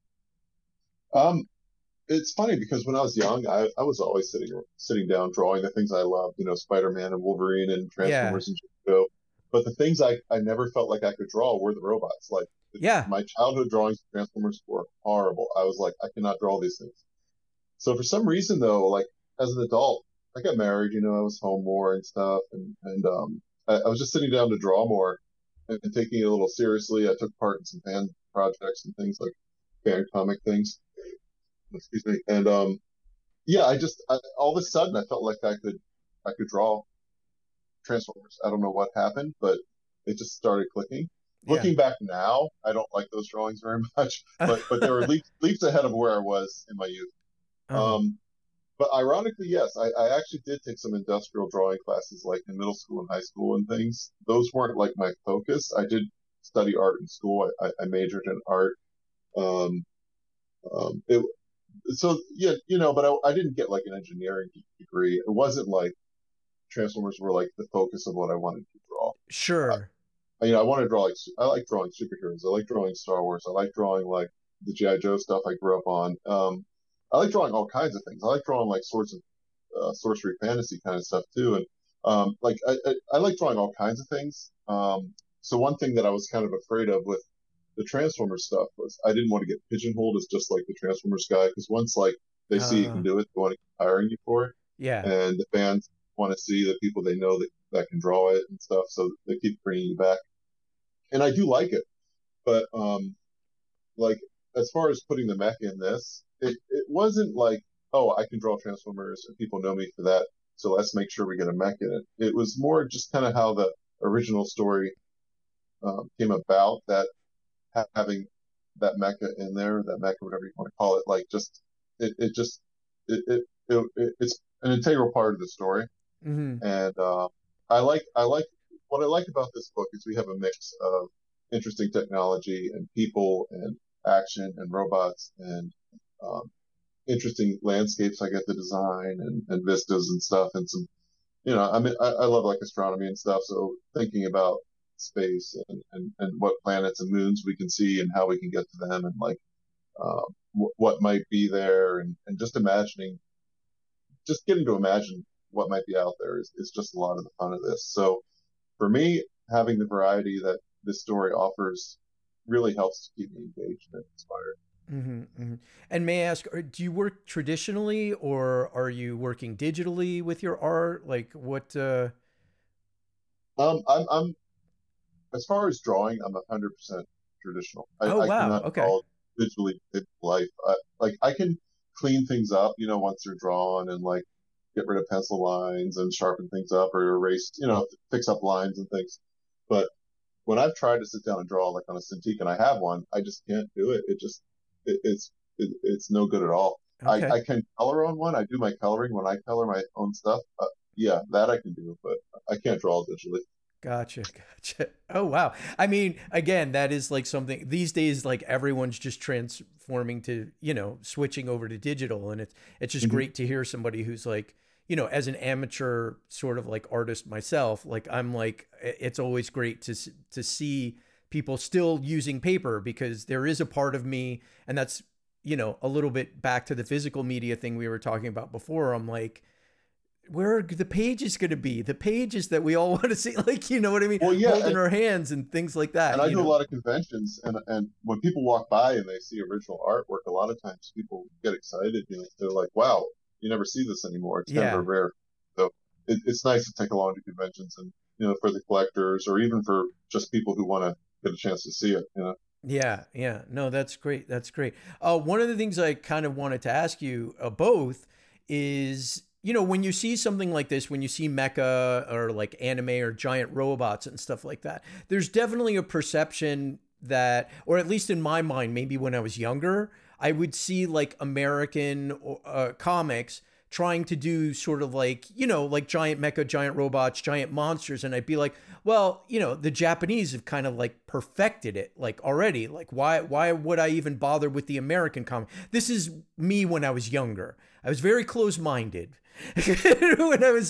It's funny because when I was young, I was always sitting down drawing the things I loved, Spider-Man and Wolverine and Yeah. Transformers and Joe. But the things I never felt like I could draw were the robots. Like Yeah. my childhood drawings of Transformers were horrible. I was like, I cannot draw these things. So for some reason though, like as an adult, I got married, I was home more and stuff, and I was just sitting down to draw more and taking it a little seriously. I took part in some fan projects and things like fan comic things. Excuse me. And yeah, all of a sudden I felt like I could draw Transformers. I don't know what happened, but it just started clicking. Yeah. Looking back now, I don't like those drawings very much, but they were leaps ahead of where I was in my youth. Oh. But ironically, yes, I actually did take some industrial drawing classes like in middle school and high school and things. Those weren't like my focus. I did study art in school. I majored in art. Um, it, so yeah, but I didn't get like an engineering degree. It wasn't like Transformers were like the focus of what I wanted to draw. Sure. I want to draw I like drawing superheroes. I like drawing Star Wars. I like drawing like the G.I. Joe stuff I grew up on. I like drawing all kinds of things. I like drawing like sorts of sorcery fantasy kind of stuff too. And I like drawing all kinds of things. So one thing that I was kind of afraid of with the Transformers stuff was I didn't want to get pigeonholed as just like the Transformers guy, because once like they see you can do it, they want to keep hiring you for it, Yeah. and the fans want to see the people they know that can draw it and stuff, so they keep bringing you back. And I do like it, but like as far as putting the mech in this, it wasn't like, oh, I can draw Transformers and people know me for that, so let's make sure we get a mech in it. It was more just kind of how the original story came about, that having that mecha in there, that mecha, whatever you want to call it, like just it's an integral part of the story. Mm-hmm. And I like what I like about this book is we have a mix of interesting technology and people and action and robots and interesting landscapes I get to design and vistas and stuff, and some, I mean, I love like astronomy and stuff, so thinking about space and what planets and moons we can see and how we can get to them, and like what might be there, and just imagining just getting to imagine what might be out there is just a lot of the fun of this. So for me, having the variety that this story offers really helps to keep me engaged and inspired. And may I ask, do you work traditionally or are you working digitally with your art? Like what? I'm as far as drawing, I'm 100% traditional. Oh, I wow. cannot Okay. call digitally life. Like I can clean things up, once they're drawn and like get rid of pencil lines and sharpen things up or erase, fix up lines and things. But when I've tried to sit down and draw like on a Cintiq and I have one, I just can't do it. It's no good at all. Okay. I can color on one. I do my coloring when I color my own stuff. Yeah, that I can do, but I can't draw digitally. Gotcha. Oh, wow. I mean, again, that is like something these days, like everyone's just transforming to, switching over to digital. And it's just great to hear somebody who's like, as an amateur sort of like artist myself, like I'm like, it's always great to see people still using paper because there is a part of me, and that's, a little bit back to the physical media thing we were talking about before. I'm like, where are the pages going to be? The pages that we all want to see, like, you know what I mean? Well, yeah, holding our hands and things like that. And I do a lot of conventions, and when people walk by and they see original artwork, a lot of times people get excited. They're like, "Wow, you never see this anymore." It's kind of rare. So it's nice to take along to conventions, and for the collectors or even for just people who want to get a chance to see it. Yeah. No, that's great. That's great. One of the things I kind of wanted to ask you both is, when you see something like this, when you see mecha or like anime or giant robots and stuff like that, there's definitely a perception that, or at least in my mind, maybe when I was younger, I would see like American comics trying to do sort of like, like giant mecha, giant robots, giant monsters. And I'd be like, well, the Japanese have kind of like perfected it like already. Like why would I even bother with the American comic? This is me when I was younger. I was very close-minded. When I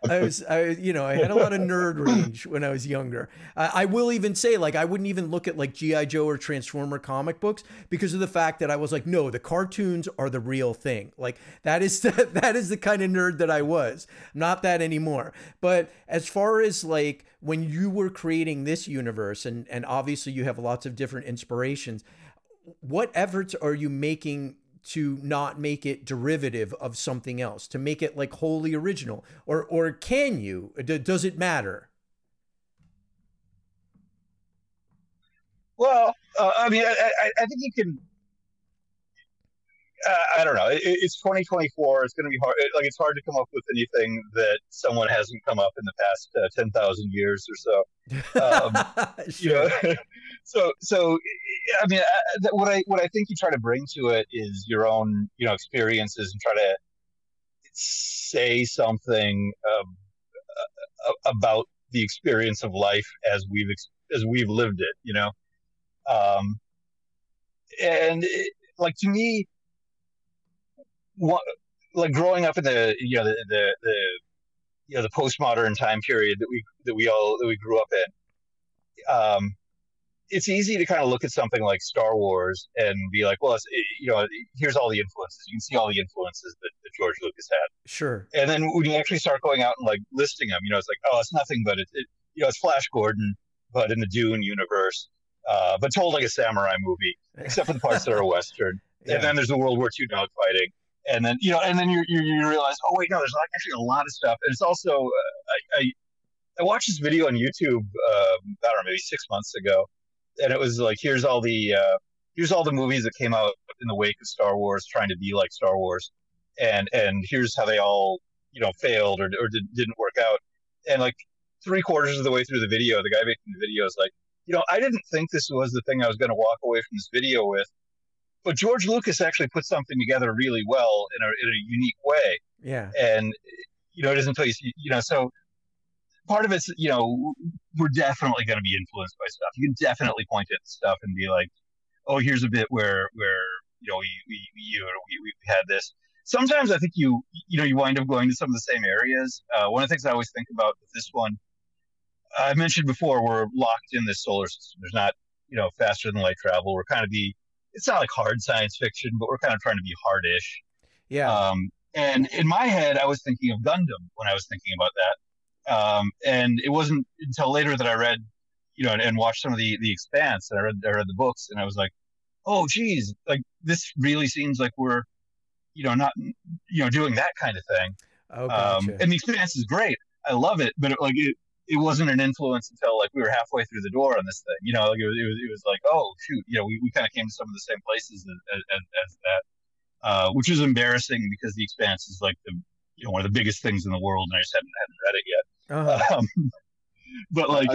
had a lot of nerd rage when I was younger. I will even say, like, I wouldn't even look at like G.I. Joe or Transformer comic books because of the fact that I was like, no, the cartoons are the real thing. Like that is the kind of nerd that I was. I'm not that anymore. But as far as like when you were creating this universe, and obviously you have lots of different inspirations, what efforts are you making to not make it derivative of something else, to make it like wholly original, or can you? Does it matter? Well, I mean, I think you can. I don't know. It's 2024. It's going to be hard. It's hard to come up with anything that someone hasn't come up in the past 10,000 years or so. Sure. So, I mean, what I think you try to bring to it is your own, experiences, and try to say something about the experience of life as we've lived it, and to me, like growing up in the the postmodern time period that we grew up in, it's easy to kind of look at something like Star Wars and be like, well, here's all the influences. You can see all the influences that George Lucas had. Sure. And then when you actually start going out and like listing them, it's like, oh, it's nothing but it's Flash Gordon, but in the Dune universe, but told like a samurai movie, except for the parts that are Western. Yeah. And then there's the World War II dogfighting. And then, and then you realize, oh wait, no, there's actually a lot of stuff. And it's also, I watched this video on YouTube, I don't know, maybe 6 months ago, and it was like, here's all the movies that came out in the wake of Star Wars, trying to be like Star Wars, and here's how they all, failed or didn't work out. And like 3/4 of the way through the video, the guy making the video is like, I didn't think this was the thing I was going to walk away from this video with. But George Lucas actually put something together really well in a unique way. Yeah. And, it doesn't tell you, so part of it's, we're definitely going to be influenced by stuff. You can definitely point at stuff and be like, oh, here's a bit where we had this. Sometimes I think you wind up going to some of the same areas. One of the things I always think about with this one, I mentioned before, we're locked in this solar system. There's not, faster than light travel. We're kind of it's not like hard science fiction, but we're kind of trying to be hardish. Yeah. And in my head, I was thinking of Gundam when I was thinking about that. And it wasn't until later that I read, and watched some of the Expanse, and I read the books, and I was like, oh, geez, like this really seems like we're, not, doing that kind of thing. Oh, gotcha. And the Expanse is great. I love it, but it wasn't an influence until like we were halfway through the door on this thing. Like it was like, oh shoot, we kind of came to some of the same places as that, which is embarrassing because the Expanse is like one of the biggest things in the world, and I just hadn't read it yet. Uh-huh. But like,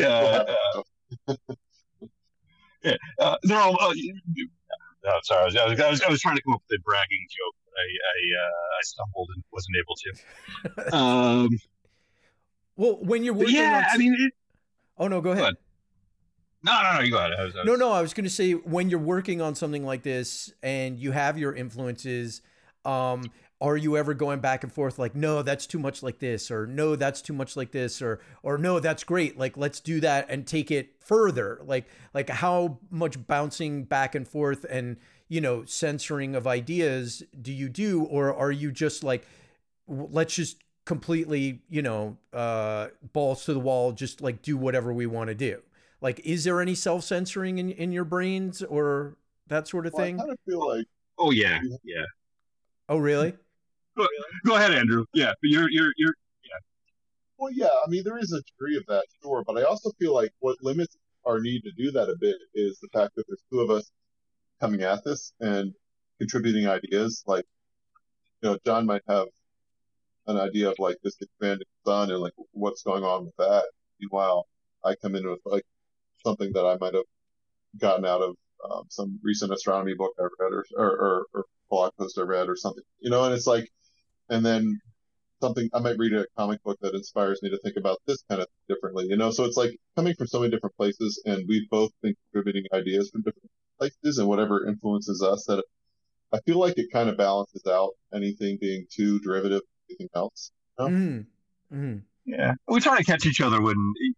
yeah, they're all. Sorry, I was trying to come up with a bragging joke, but I stumbled and wasn't able to. Well, when you're working yeah, on... I mean... Oh, no, go ahead. No, you go ahead. I was going to say, when you're working on something like this and you have your influences, are you ever going back and forth like, no, that's too much like this, or no, that's too much like this, or no, that's great, like, let's do that and take it further? Like how much bouncing back and forth and, censoring of ideas do you do? Or are you just like, let's just completely, balls to the wall, just like do whatever we want to do? Like, is there any self-censoring in your brains or that sort of thing? I kind of feel like... Oh, yeah. Oh, really? Go ahead, Andrew. Yeah, but you're yeah. Well, yeah, I mean, there is a degree of that, sure, but I also feel like what limits our need to do that a bit is the fact that there's two of us coming at this and contributing ideas. Like, John might have an idea of like this expanding sun and like what's going on with that. Meanwhile, I come in with like something that I might have gotten out of some recent astronomy book I read or blog post I read or something, and it's like, and then something I might read a comic book that inspires me to think about this kind of differently, so it's like coming from so many different places, and we've both been contributing ideas from different places and whatever influences us, that I feel like it kind of balances out anything being too derivative of anything else. Yeah, we try to catch each other when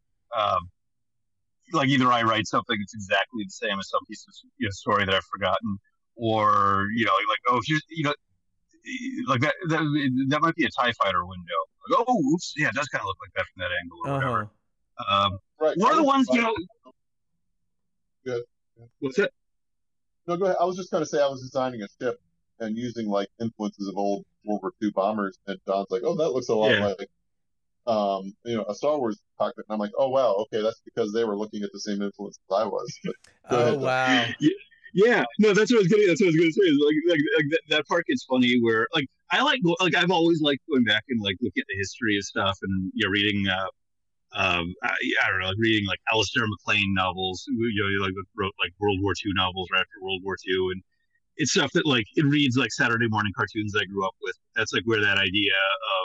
like either I write something that's exactly the same as some piece of story that I've forgotten, or like, oh, like that might be a TIE fighter window. Like, oh, oops, yeah, it does kind of look like that from that angle or whatever. Right. One of the ones, Good. What's it? No, go ahead. I was just going to say I was designing a ship and using like influences of old World War II bombers, and John's like, oh, that looks a lot like a Star Wars cockpit. And I'm like, oh wow, okay, that's because they were looking at the same influence as I was. But go ahead, wow. Yeah, no, that's what I was gonna say. Like that part gets funny where like I've always liked going back and like looking at the history of stuff and reading I don't know, like reading like Alistair MacLean novels, like wrote like World War II novels right after World War II, and it's stuff that like it reads like Saturday morning cartoons I grew up with. That's like where that idea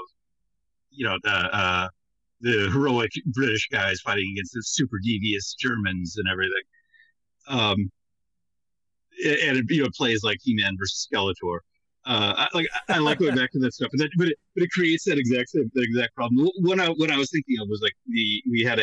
of the heroic British guys fighting against the super devious Germans and everything. And it plays like He-Man versus Skeletor. I like going back to that stuff, but it creates that exact problem. What I was thinking of was like we have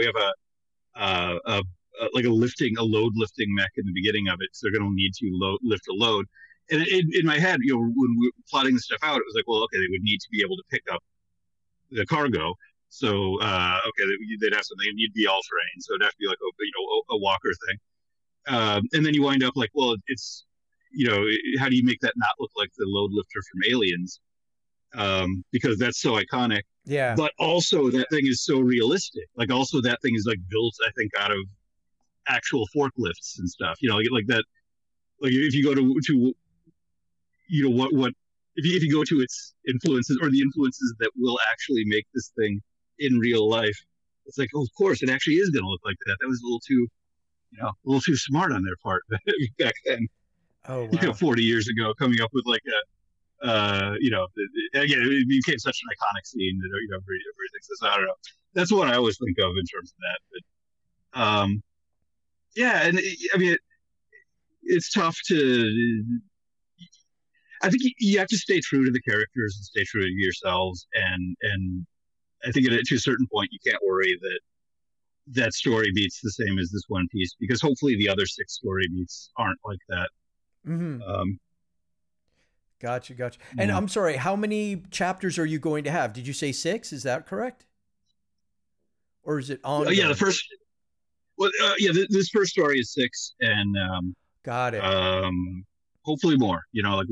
a load lifting mech in the beginning of it, so they're going to need to lift a load. And in my head, when we were plotting the stuff out, it was like, well, okay, they would need to be able to pick up the cargo. So they'd have something. It'd need to be all terrain, so it'd have to be like a walker thing. And then you wind up like, well, it's how do you make that not look like the load lifter from Aliens? Because that's so iconic. Yeah. But also that thing is so realistic. Like also that thing is like built, I think, out of actual forklifts and stuff. Like that. Like if you go to what if you go to its influences or the influences that will actually make this thing in real life, it's like, oh, of course, it actually is going to look like that. That was a little too smart on their part back then. Oh, wow. 40 years ago, coming up with like again, it became such an iconic scene that everybody thinks this. I don't know. That's what I always think of in terms of that. But yeah, and I mean, it's tough to. I think you have to stay true to the characters and stay true to yourselves, and I think to a certain point you can't worry that story beats the same as this one piece, because hopefully the other 6 story beats aren't like that. Mm-hmm. Gotcha. And I'm sorry, how many chapters are you going to have? Did you say 6? Is that correct? Or is it on? Yeah, the first. Well, this first story is 6, and Got it. hopefully more. Like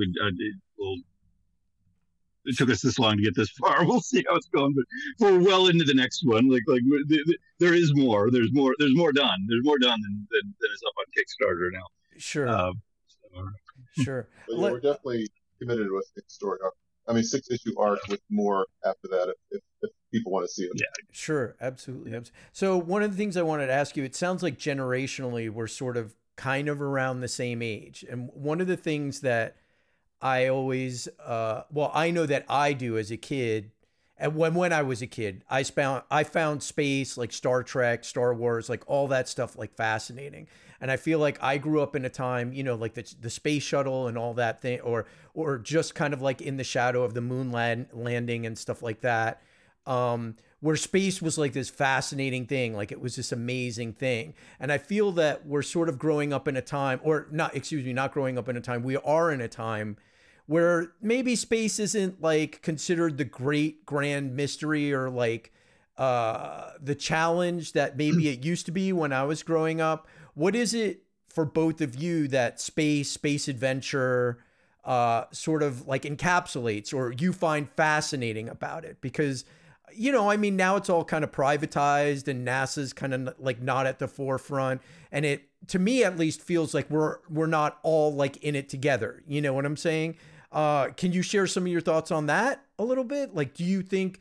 it took us this long to get this far. We'll see how it's going, but we're well into the next one. There is more. There's more done. There's more done than is up on Kickstarter now. Sure. Sure. But we're definitely committed with 6-story arc. I mean, 6-issue arc with more after that if people want to see it. Yeah. Sure. Absolutely. So one of the things I wanted to ask you, it sounds like generationally we're sort of kind of around the same age. And one of the things that I always, I know that I do as a kid, and when I was a kid, I found space, like Star Trek, Star Wars, like all that stuff, like fascinating. And I feel like I grew up in a time, like the space shuttle and all that thing, or just kind of like in the shadow of the moon landing and stuff like that, where space was like this fascinating thing, like it was this amazing thing. And I feel that we're sort of growing up in a time, not growing up in a time, we are in a time where maybe space isn't like considered the great grand mystery or like the challenge that maybe it used to be when I was growing up. What is it for both of you that space adventure sort of like encapsulates or you find fascinating about it? Because, now it's all kind of privatized and NASA's kind of like not at the forefront. And it, to me at least, feels like we're not all like in it together. You know what I'm saying? Can you share some of your thoughts on that a little bit? Like, do you think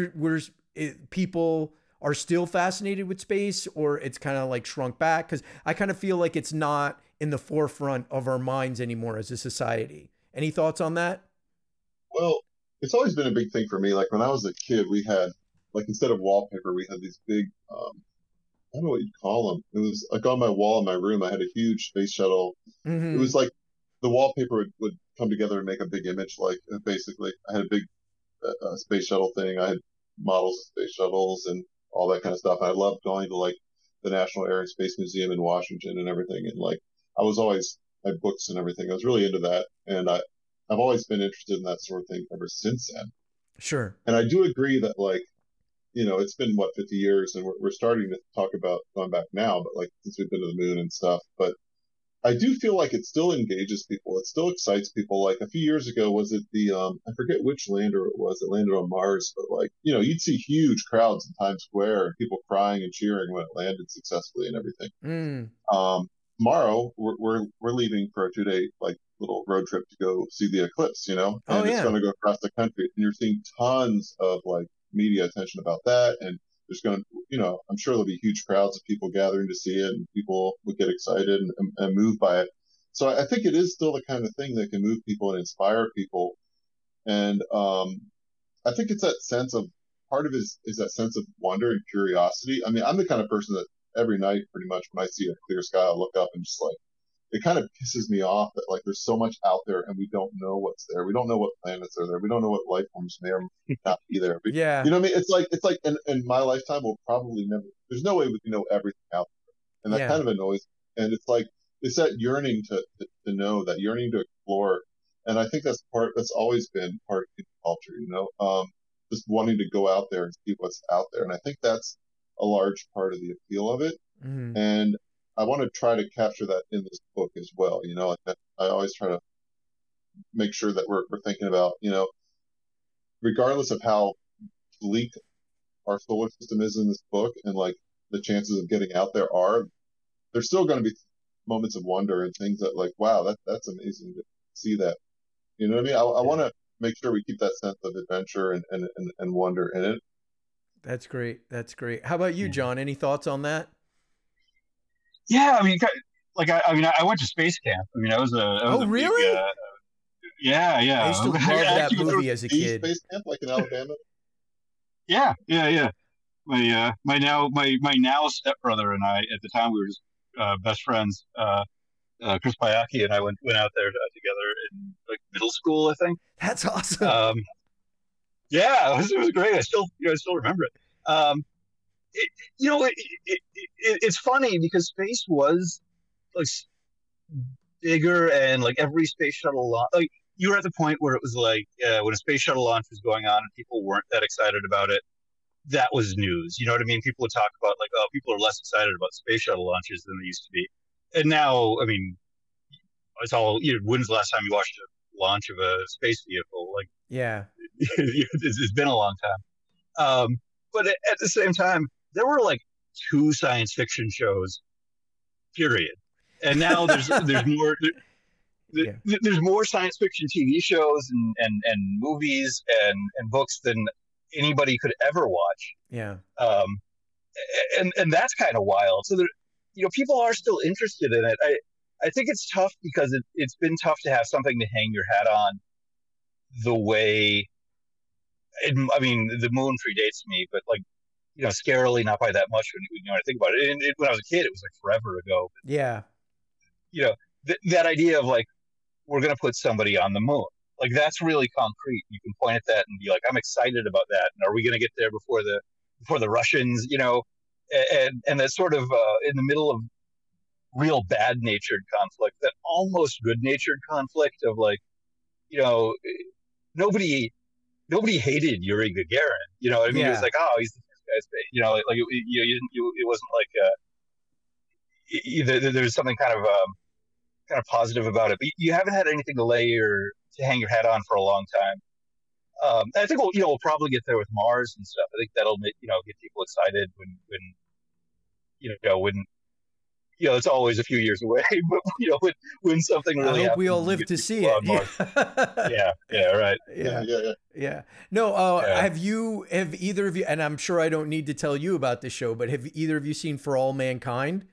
people are still fascinated with space, or it's kind of like shrunk back? Because I kind of feel like it's not in the forefront of our minds anymore as a society. Any thoughts on that? Well, it's always been a big thing for me. Like when I was a kid, we had, like, instead of wallpaper, we had these big, I don't know what you'd call them. It was like on my wall in my room, I had a huge space shuttle. Mm-hmm. It was like the wallpaper would come together and make a big image. Like basically, I had a big space shuttle thing. I had models of space shuttles and all that kind of stuff. I loved going to like the National Air and Space Museum in Washington and everything. And like, I had books and everything. I was really into that. And I've always been interested in that sort of thing ever since then. Sure. And I do agree that like, it's been 50 years and we're starting to talk about going back now, but like since we've been to the moon and stuff, but I do feel like it still engages people. It still excites people. Like a few years ago, was it I forget which lander it was. It landed on Mars, but like, you'd see huge crowds in Times Square and people crying and cheering when it landed successfully and everything. Tomorrow we're leaving for a 2-day like little road trip to go see the eclipse, and it's going to go across the country, and you're seeing tons of like media attention about that, and there's going to, I'm sure there'll be huge crowds of people gathering to see it, and people would get excited and moved by it. So I think it is still the kind of thing that can move people and inspire people. And I think it's that sense of, part of it is that sense of wonder and curiosity. I mean, I'm the kind of person that every night, pretty much, when I see a clear sky, I'll look up and just like, it kind of pisses me off that like there's so much out there and we don't know what's there. We don't know what planets are there. We don't know what life forms may or may not be there. Yeah. You know what I mean? It's like in my lifetime, we'll probably never, there's no way we can know everything out there. And that kind of annoys me. And it's like, it's that yearning to know, that yearning to explore. And I think that's always been part of culture, just wanting to go out there and see what's out there. And I think that's a large part of the appeal of it. Mm-hmm. And I want to try to capture that in this book as well. I always try to make sure that we're thinking about, regardless of how bleak our solar system is in this book and like the chances of getting out there there's still going to be moments of wonder and things that like, wow, that's amazing to see that. You know what I mean? I want to make sure we keep that sense of adventure and wonder in it. That's great. That's great. How about you, John? Any thoughts on that? Yeah, I mean, like I went to space camp. I mean, I was a really? Big, yeah. I used to love that movie as a kid. Space camp, like in Alabama. Yeah. My now stepbrother and I, at the time, we were just best friends. Chris Bayaki and I went out there together in like middle school, I think. That's awesome. Yeah, it was great. I still remember it. It's funny because space was like bigger and like every space shuttle like you were at the point where it was like when a space shuttle launch was going on and people weren't that excited about it. That was news. You know what I mean? People would talk about like, oh, people are less excited about space shuttle launches than they used to be. And now, I mean, it's all. When's the last time you watched a launch of a space vehicle? Like, Yeah. it's been a long time. But at the same time, there were like 2 science fiction shows, period. And now there's more. Yeah. There's more science fiction TV shows and movies and books than anybody could ever watch. Yeah. And that's kind of wild. So there, people are still interested in it. I think it's tough because it's been tough to have something to hang your hat on the way. I mean, the moon predates me, but like, scarily not by that much when I think about it. And when I was a kid, it was like forever ago. Yeah. That idea of like, we're going to put somebody on the moon. Like, that's really concrete. You can point at that and be like, I'm excited about that. And are we going to get there before the Russians, and that's sort of in the middle of real bad-natured conflict, that almost good-natured conflict of like, nobody hated Yuri Gagarin. You know what I mean? Yeah. It was like, oh, he's the first guy. Like it wasn't like there's something kind of positive about it. But you haven't had anything to hang your hat on for a long time. I think we'll probably get there with Mars and stuff. I think that'll get people excited when it's always a few years away. But when something really I hope happens, we all you live get to people see on it. Mars. Yeah, right. Yeah. No, Yeah. have either of you, and I'm sure I don't need to tell you about this show, but have either of you seen For All Mankind?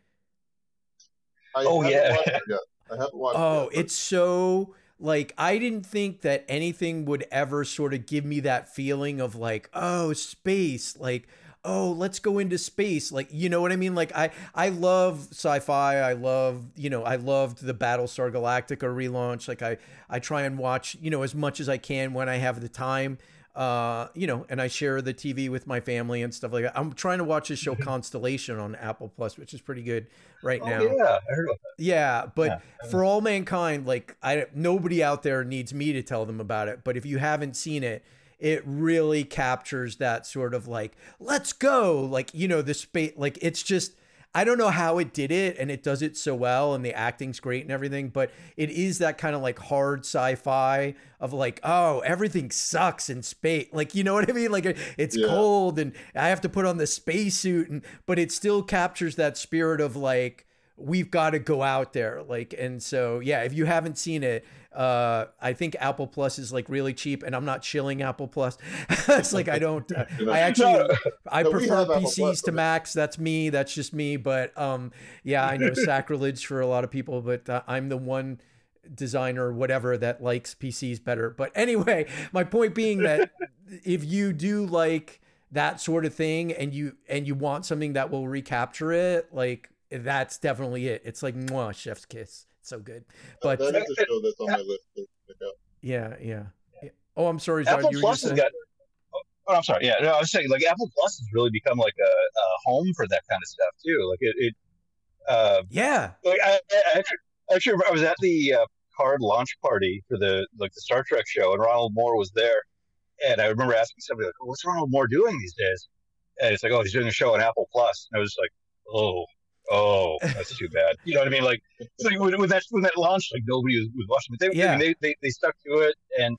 I Oh, haven't yeah. watched it yet. I haven't watched it Oh, yet, but it's so like, I didn't think that anything would ever sort of give me that feeling of like, oh, space, like, oh, let's go into space. Like, you know what I mean? Like, I love sci-fi. I loved the Battlestar Galactica relaunch. Like I try and watch, as much as I can when I have the time. And I share the TV with my family and stuff like that. I'm trying to watch this show Constellation on Apple Plus, which is pretty good right now. Oh, yeah, I heard about that. Yeah, but For All Mankind, like nobody out there needs me to tell them about it. But if you haven't seen it, it really captures that sort of like, let's go, like, the space, like, it's just, I don't know how it did it, and it does it so well, and the acting's great and everything, but it is that kind of like hard sci-fi of like, oh, everything sucks in space. Like, you know what I mean? Like, it's cold and I have to put on the spacesuit, but it still captures that spirit of like, we've got to go out there. Like, and so, yeah, if you haven't seen it, I think Apple Plus is like really cheap, and I'm not shilling Apple Plus. It's like, I don't, I prefer PCs to Macs. That's me. That's just me. But, yeah, I know sacrilege for a lot of people, but I'm the one designer or whatever that likes PCs better. But anyway, my point being that if you do like that sort of thing and you want something that will recapture it, like, that's definitely it. It's like, mwah, chef's kiss. It's so good. But that is a show that's on my list to pick up. Yeah. Oh, I'm sorry, John. Apple You were Plus just has saying? got. Oh, I'm sorry. Yeah, no, I was saying like Apple Plus has really become like a home for that kind of stuff too. Like it. Yeah. Like I actually I was at the card launch party for the Star Trek show, and Ronald Moore was there, and I remember asking somebody like, "What's Ronald Moore doing these days?" And it's like, "Oh, he's doing a show on Apple Plus." And I was like, "Oh, that's too bad." You know what I mean? Like, so when that launched, like nobody was watching it. They stuck to it, and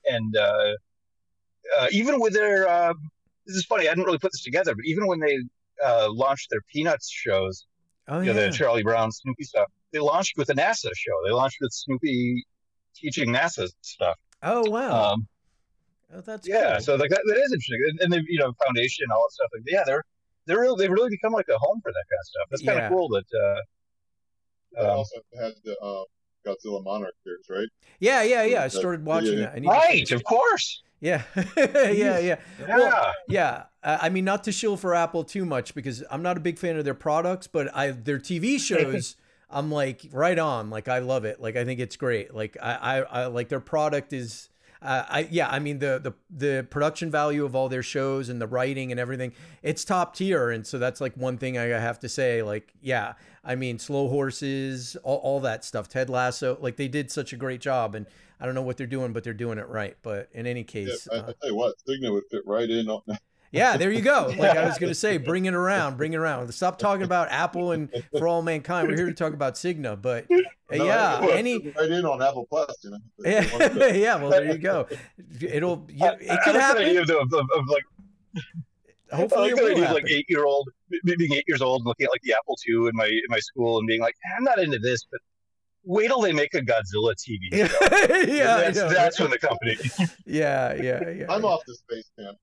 even with their this is funny. I didn't really put this together, but even when they launched their Peanuts shows, the Charlie Brown, Snoopy stuff, they launched with a NASA show. They launched with Snoopy teaching NASA stuff. Oh wow. That's cool. So like that is interesting. And they Foundation, all that stuff. Like they've really become like a home for that kind of stuff. That's kind of cool that. They also had the Godzilla Monarch series, right? Yeah. I started watching that. Right, of course. Yeah. Yeah. Well, yeah. I mean, not to shill for Apple too much because I'm not a big fan of their products, but their TV shows, I'm like right on. Like I love it. Like I think it's great. Like I like their product is. I mean the production value of all their shows and the writing and everything, it's top tier. And so that's like one thing I have to say. Like, yeah, I mean, Slow Horses, all that stuff, Ted Lasso, like they did such a great job. And I don't know what they're doing, but they're doing it right. But in any case, I tell you what, Cigna would fit right in. yeah, there you go. Like I was going to say, bring it around. Stop talking about Apple and For All Mankind. We're here to talk about Cigna, but yeah, right in on Apple Plus, you know. Yeah, well, there you go. It could happen. Like, Hopefully, it will happen. Like 8-year-old, being 8 years old, looking at like the Apple II in my school and being like, I'm not into this, but wait till they make a Godzilla TV show. Yeah, that's when the company. Yeah. I'm off to Space Camp.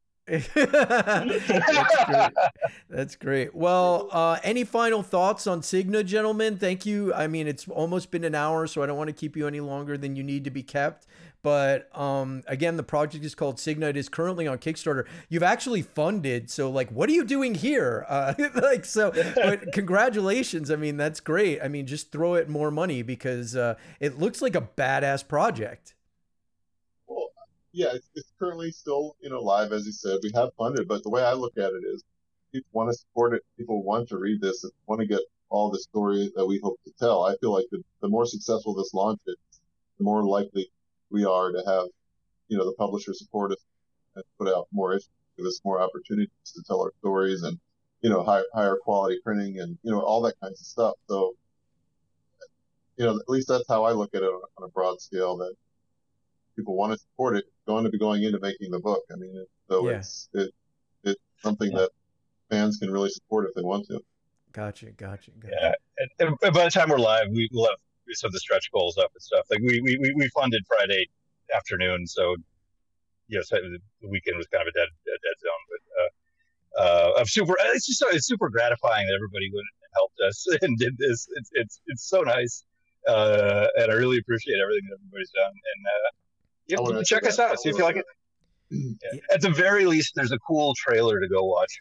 That's great. Well, any final thoughts on Cigna, gentlemen? Thank you. I mean, it's almost been an hour, so I don't want to keep you any longer than you need to be kept. But again, the project is called Cigna. It is currently on Kickstarter. You've actually funded. So like, what are you doing here? But congratulations. I mean, that's great. I mean, just throw it more money because it looks like a badass project. Well, yeah, it's currently still, live, as you said. We have funded, but the way I look at it is people want to support it. People want to read this and want to get all the story that we hope to tell. I feel like the more successful this launch is, the more likely we are to have, the publisher support us and put out more issues, give us more opportunities to tell our stories and, higher quality printing and, all that kinds of stuff. So, at least that's how I look at it on a broad scale, that people want to support it, going to be going into making the book. I mean, it's something that fans can really support if they want to. Gotcha. Yeah, and by the time we're live, we'll have some of the stretch goals up and stuff. Like we funded Friday afternoon, so yes, the weekend was kind of a dead zone. But it's super gratifying that everybody went and helped us and did this. It's so nice, and I really appreciate everything that everybody's done. And you have to check us out, see if you like it. Yeah. At the very least, there's a cool trailer to go watch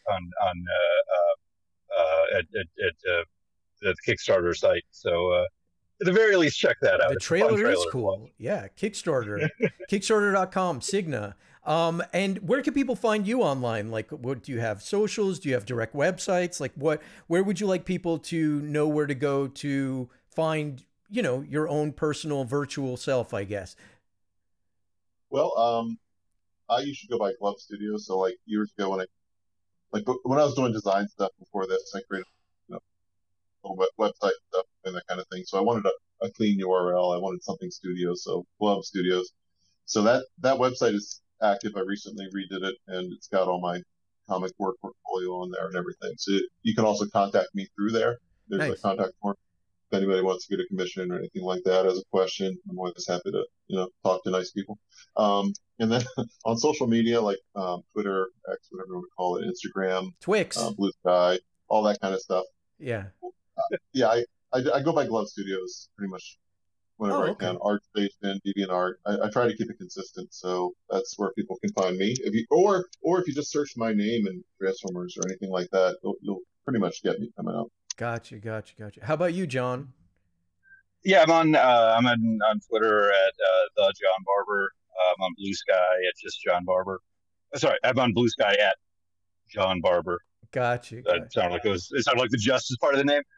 at the Kickstarter site. So at the very least, check that out. The trailer is cool. Yeah, Kickstarter, Kickstarter.com, Cigna. And where can people find you online? Like, what do you have? Socials? Do you have direct websites? Like, where would you like people to know where to go to find, your own personal virtual self, I guess? Well, I used to go by Glove Studios. So like years ago when I was doing design stuff before this, I created little website stuff and that kind of thing. So I wanted a clean URL. I wanted something studio. So Glove Studios. So that website is active. I recently redid it and it's got all my comic work portfolio on there and everything. So you can also contact me through there. There's Nice. a contact form. If anybody wants to get a commission or anything like that as a question, I'm always happy to, talk to nice people. And then on social media, like, Twitter, X, whatever you want to call it, Instagram, Twix. Blue Sky, all that kind of stuff. Yeah. Yeah, I go by Glove Studios pretty much whenever Oh, I okay. can. ArtStation, DeviantArt. I try to keep it consistent, so that's where people can find me. If you just search my name in Transformers or anything like that, you'll pretty much get me coming up. Gotcha. How about you, John? Yeah, I'm on Twitter at the John Barber. I'm on Blue Sky at just John Barber. Sorry, I'm on Blue Sky at John Barber. Gotcha. It sounded like it sounded like the Justice part of the name.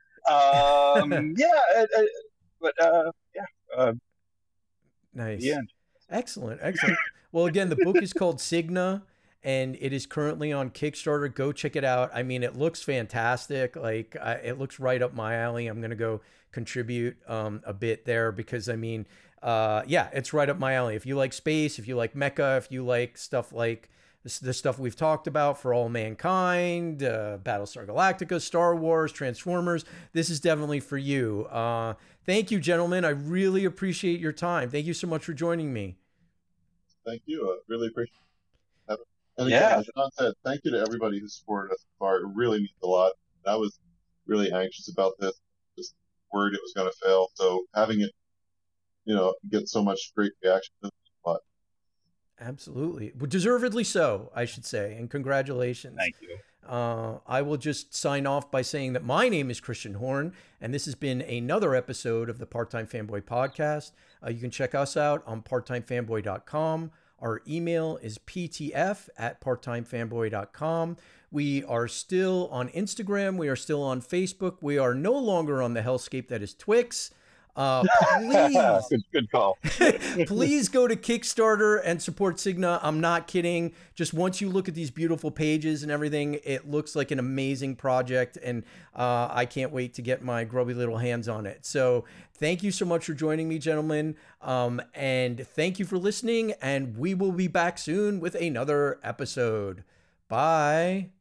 Nice. Yeah. Excellent. Well, again, the book is called Cigna, and it is currently on Kickstarter. Go check it out. I mean, it looks fantastic. Like, it looks right up my alley. I'm going to go contribute a bit there because, I mean, it's right up my alley. If you like space, if you like mecha, if you like stuff like the stuff we've talked about, For All Mankind, Battlestar Galactica, Star Wars, Transformers, this is definitely for you. Thank you, gentlemen. I really appreciate your time. Thank you so much for joining me. Thank you. I really appreciate it. And again, as John said, thank you to everybody who supported us so far. It really means a lot. I was really anxious about this, just worried it was going to fail. So having it, get so much great reaction means a lot. Absolutely. Well, deservedly so, I should say. And congratulations. Thank you. I will just sign off by saying that my name is Christian Horn, and this has been another episode of the Part-Time Fanboy Podcast. You can check us out on parttimefanboy.com. Our email is ptf@parttimefanboy.com. We are still on Instagram. We are still on Facebook. We are no longer on the hellscape that is Twix. Please, good call. please go to Kickstarter and support Cigna. I'm not kidding. Just once you look at these beautiful pages and everything, it looks like an amazing project, and I can't wait to get my grubby little hands on it. So thank you so much for joining me, gentlemen, and thank you for listening, and we will be back soon with another episode. Bye.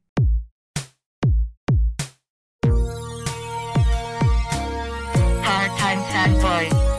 Part-time fanboy.